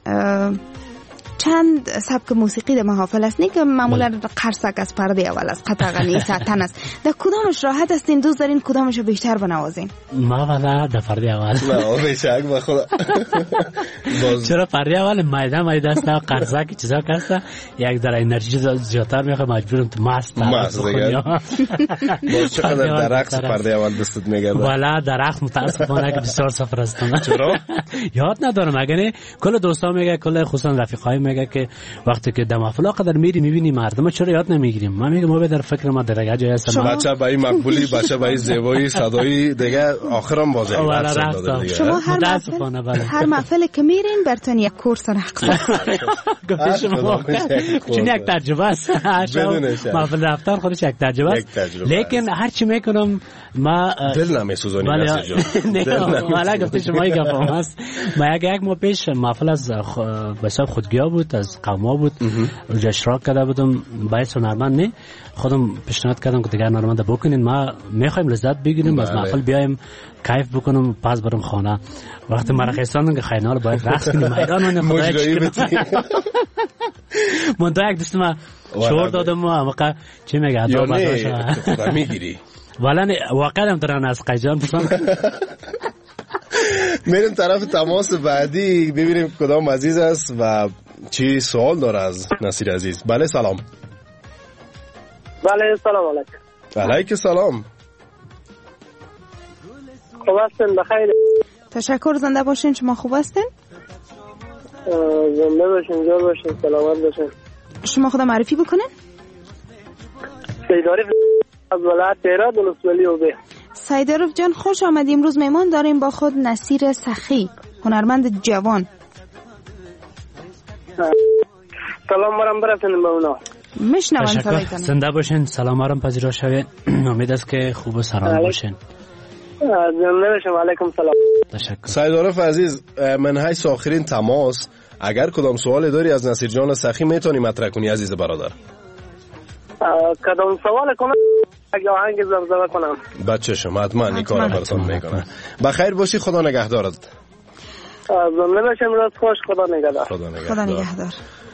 چند سبک موسیقی در محافل است؟ نه که معمولا قرصک از پرده اول است، قطعانی ساتن است. در کدامش راحت هستین؟ دوست دارین کدامش رو بیشتر بنوازین؟ ما والا در پرده اول. نه بیشک با خدا. چرا پرده اول میده است قرصک چیزا هست یک در انرژی زیادتر میخواد مجبورم تو مست دیگه. باز چقدر در رقص پرده اول دستت میگرده؟ والا در رقص متاسفانه که بسیار سفر هستم. چرا؟ یاد ندارم. اگه کل دوستا میگه کل خصوصا رفیقای میگه که وقتی که دم افلا قدر میری میبینی مردم چرا یاد نمیگیریم. من میگم ما در فکر ما در جای هستم. بچه با این مقبولی، بچه با این زیبایی صدایی دیگه آخرم بازه. شما هر محفل که میرین براتون یک کورس نقل. گفته شما چون یک تجربه است. محفل رفتن خودش یک تجربه است. لیکن هر چی میکنم ما دل نمیسوزونی نصیر جان. والا گفته شما یک گفتم است. ما یک ماه پیش محفل از بسیار خودگیا بود، از قوما بود، اونجا اشتراک کرده بودم. باید هنرمند نه خودم پیشنهاد کردم که دیگه هنرمند بکنین، ما میخوایم لذت بگیریم از محفل، بیایم کیف بکنم پس برم خانه. وقتی مرخصاندن که خیلی باید رقص کنیم میدان مجرایی بتیم. من تا یک دست ما شور دادم و موقع چی میگه یا نه خدا میگیری والا واقعا هم درن از قیجان پسند. میریم طرف تماس بعدی ببینیم کدام عزیز است و چی سوال داره از نصیر عزیز. بله سلام. بله سلام علیکم. علیکم سلام. خوب هستین؟ بخیر. تشکر. زنده باشین. شما خوب هستین؟ زنده باشین، جور باشین، سلامت باشین. شما خدا معرفی بکنین. سیدعارف از ولایت تهران ولسوالی اوبه. سیدعارف جان خوش آمدید. امروز مهمان داریم با خود نصیر سخی، هنرمند جوان. سلام مرم برسونیم به اونا. میشنون صدایتان. زنده باشین، سلامارم پذیرا شوید. امید است که خوب و سلام باشین. زنده باشم. علیکم سلام. تشکر. سیدعارف عزیز، من حیث آخرین تماس اگر کدام سوال داری از نصیر جان سخی میتونی مطرح کنی عزیز برادر. کدام سوال کنم یا آهنگ زمزمه کنم؟ بچه شما حتما این کارو براتون میکنه. بخیر باشی، خدا نگهدارت. زنده باشم، روز خوش. خدا نگهدار. خدا نگهدار.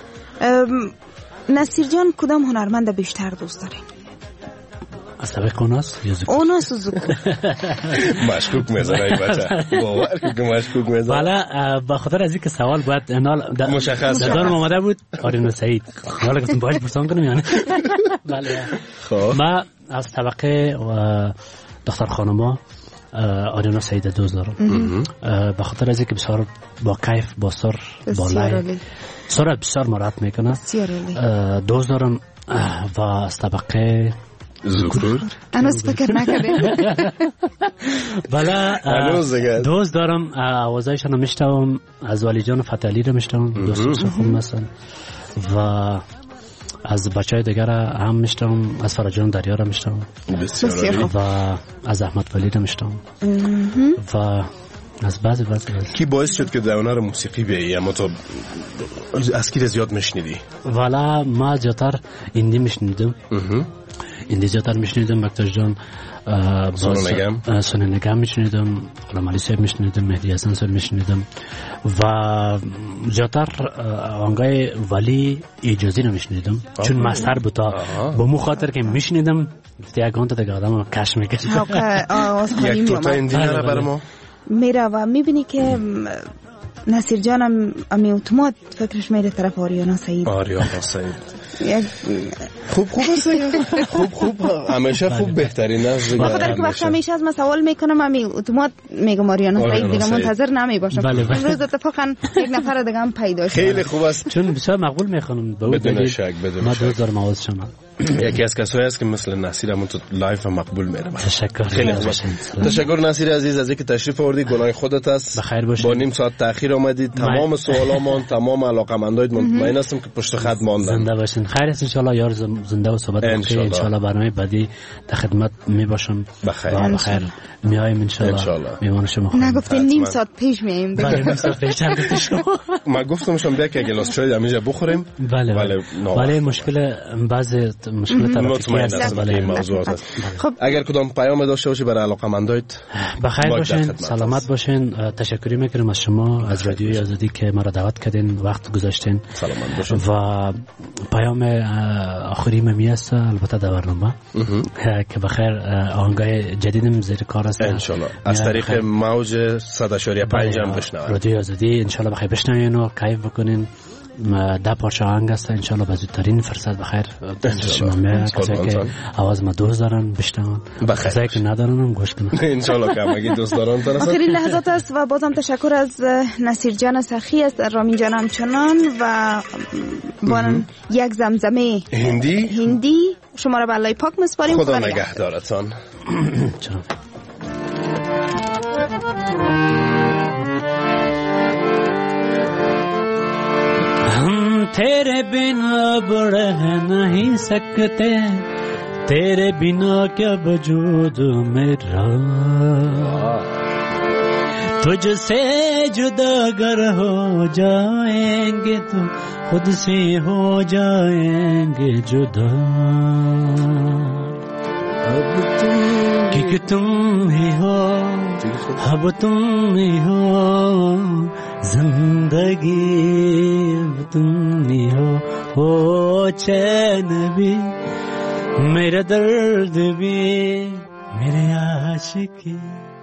نصیر جان کدام هنرمند بیشتر دوست دارین؟ اصلا اوناس یا زکو؟ اوناس و زکو. مشکوک میزنه ای بچه، باور که مشکوک میزنه. والا بخاطر از اینکه سوال باید مشخص دادم آمده بود آریانا سعید. حالا گفتم باید پرسان کنم یعنی. بله. ما از طبقه دختر خانما آریانا سعید دوست دارم. بخاطر از اینکه بسیار با کیف، با سر، با لای سر بسیار مراد میکنه. دوست دارم و از طبقه زکور هنوز فکر نکردیم. بله دوست دارم آوازایشان رو میشنوم، از ولی جان فتحعلی رو میشنوم، دوست خوب مثلا، و از بچهای دیگر هم میشنوم، از فرجان دریا رو میشنوم و از احمد ولی رو میشنوم و از بعضی کی باعث شد که در هنر موسیقی بیایی؟ اما تو از کی زیاد میشنیدی؟ والا ما زیادتر ایندی میشنیدم. ایندی زیادتر میشنیدم. مکتاش جان سوننگم میشنیدم، غلام علی صاحب میشنیدم، مهدی حسن صاحب میشنیدم و زیادتر آهنگای ولی اجازی رو میشنیدم چون مستر بود. با مو خاطر که میشنیدم یک گانت دیگه آدم کش میکرد. یک توتا ایندی نره برای ما میره و میبینی که نصیر جانم امی اتومات فکرش میره طرف آریانا سعید. خوب خوب همیشه خوب بهترین است. بخاطر که وقت همیشه از من سوال میکنم امی اتومات میگم آریانا سعید دیگه منتظر نمی باشم. امروز اتفاقا یک نفر دیگه هم پیدا شد. خیلی خوب است چون بسیار مقبول میخونم. بدون شک ما دوست دارم آواز شما. یکی از کسایی است که مثل نصیر هم تو لایف مقبول میره. تشکر. خیلی خوب. تشکر نصیر عزیز از اینکه تشریف آوردی. گناه خودت است. بخیر باشید. با نیم ساعت تاخیر آمدید. تمام سوالامون تمام علاقه‌مندایت مطمئن هستم که پشت خط ماندن. زنده باشین. خیر است ان شاء الله. یار زنده و صحبت بخیر. ان شاء الله برنامه بعدی در خدمت می باشم. بخیر میایم ان شاء الله. میمون شما. نگفتین نیم ساعت پیش میایم. بله نیم ساعت پیش گفتید شما. ما گفتم شما بیا که گلاس چای همینجا بخوریم. بله مشکل بعضی مشکلات خب اگر کدام پیام داشته باشی برای علاقه‌مندایت بخیر باشین، سلامت باشین. تشکر میکنم از شما، از رادیوی آزادی که ما را دعوت کردین، وقت گذاشتین. سلامت باشین. و پیام آخری می است البته در برنامه که بخیر آهنگای جدیدم زیر کار است ان شاء الله از طریق موج 100.5 هم بشنوید. رادیوی آزادی ان شاء الله بخیر بشنوین و کیف بکنین ده پارچه آهنگ است انشالله به زودترین فرصت بخیر شما میاد. کسایی که آواز ما دوست دارن بشنون، کسایی که ندارن هم گوش کنن انشالله که همگی دوست دارن. آخرین لحظات است و بازم تشکر از نصیر جان سخی است، رامین جان همچنان و بارن یک زمزمه هندی شما را به الله پاک میسپاریم. خدا نگهدارتان. तेरे बिना बढ़ नहीं सकते, तेरे बिना क्या वजूद मेरा, तुझसे जुदा अगर हो जाएंगे तो खुद से हो जाएंगे जुदा, क्योंकि तुम ही हो, अब तुम ही हो जिंदगी, अब तुम ही हो चैन भी, मेरा दर्द भी, मेरे आशिकी।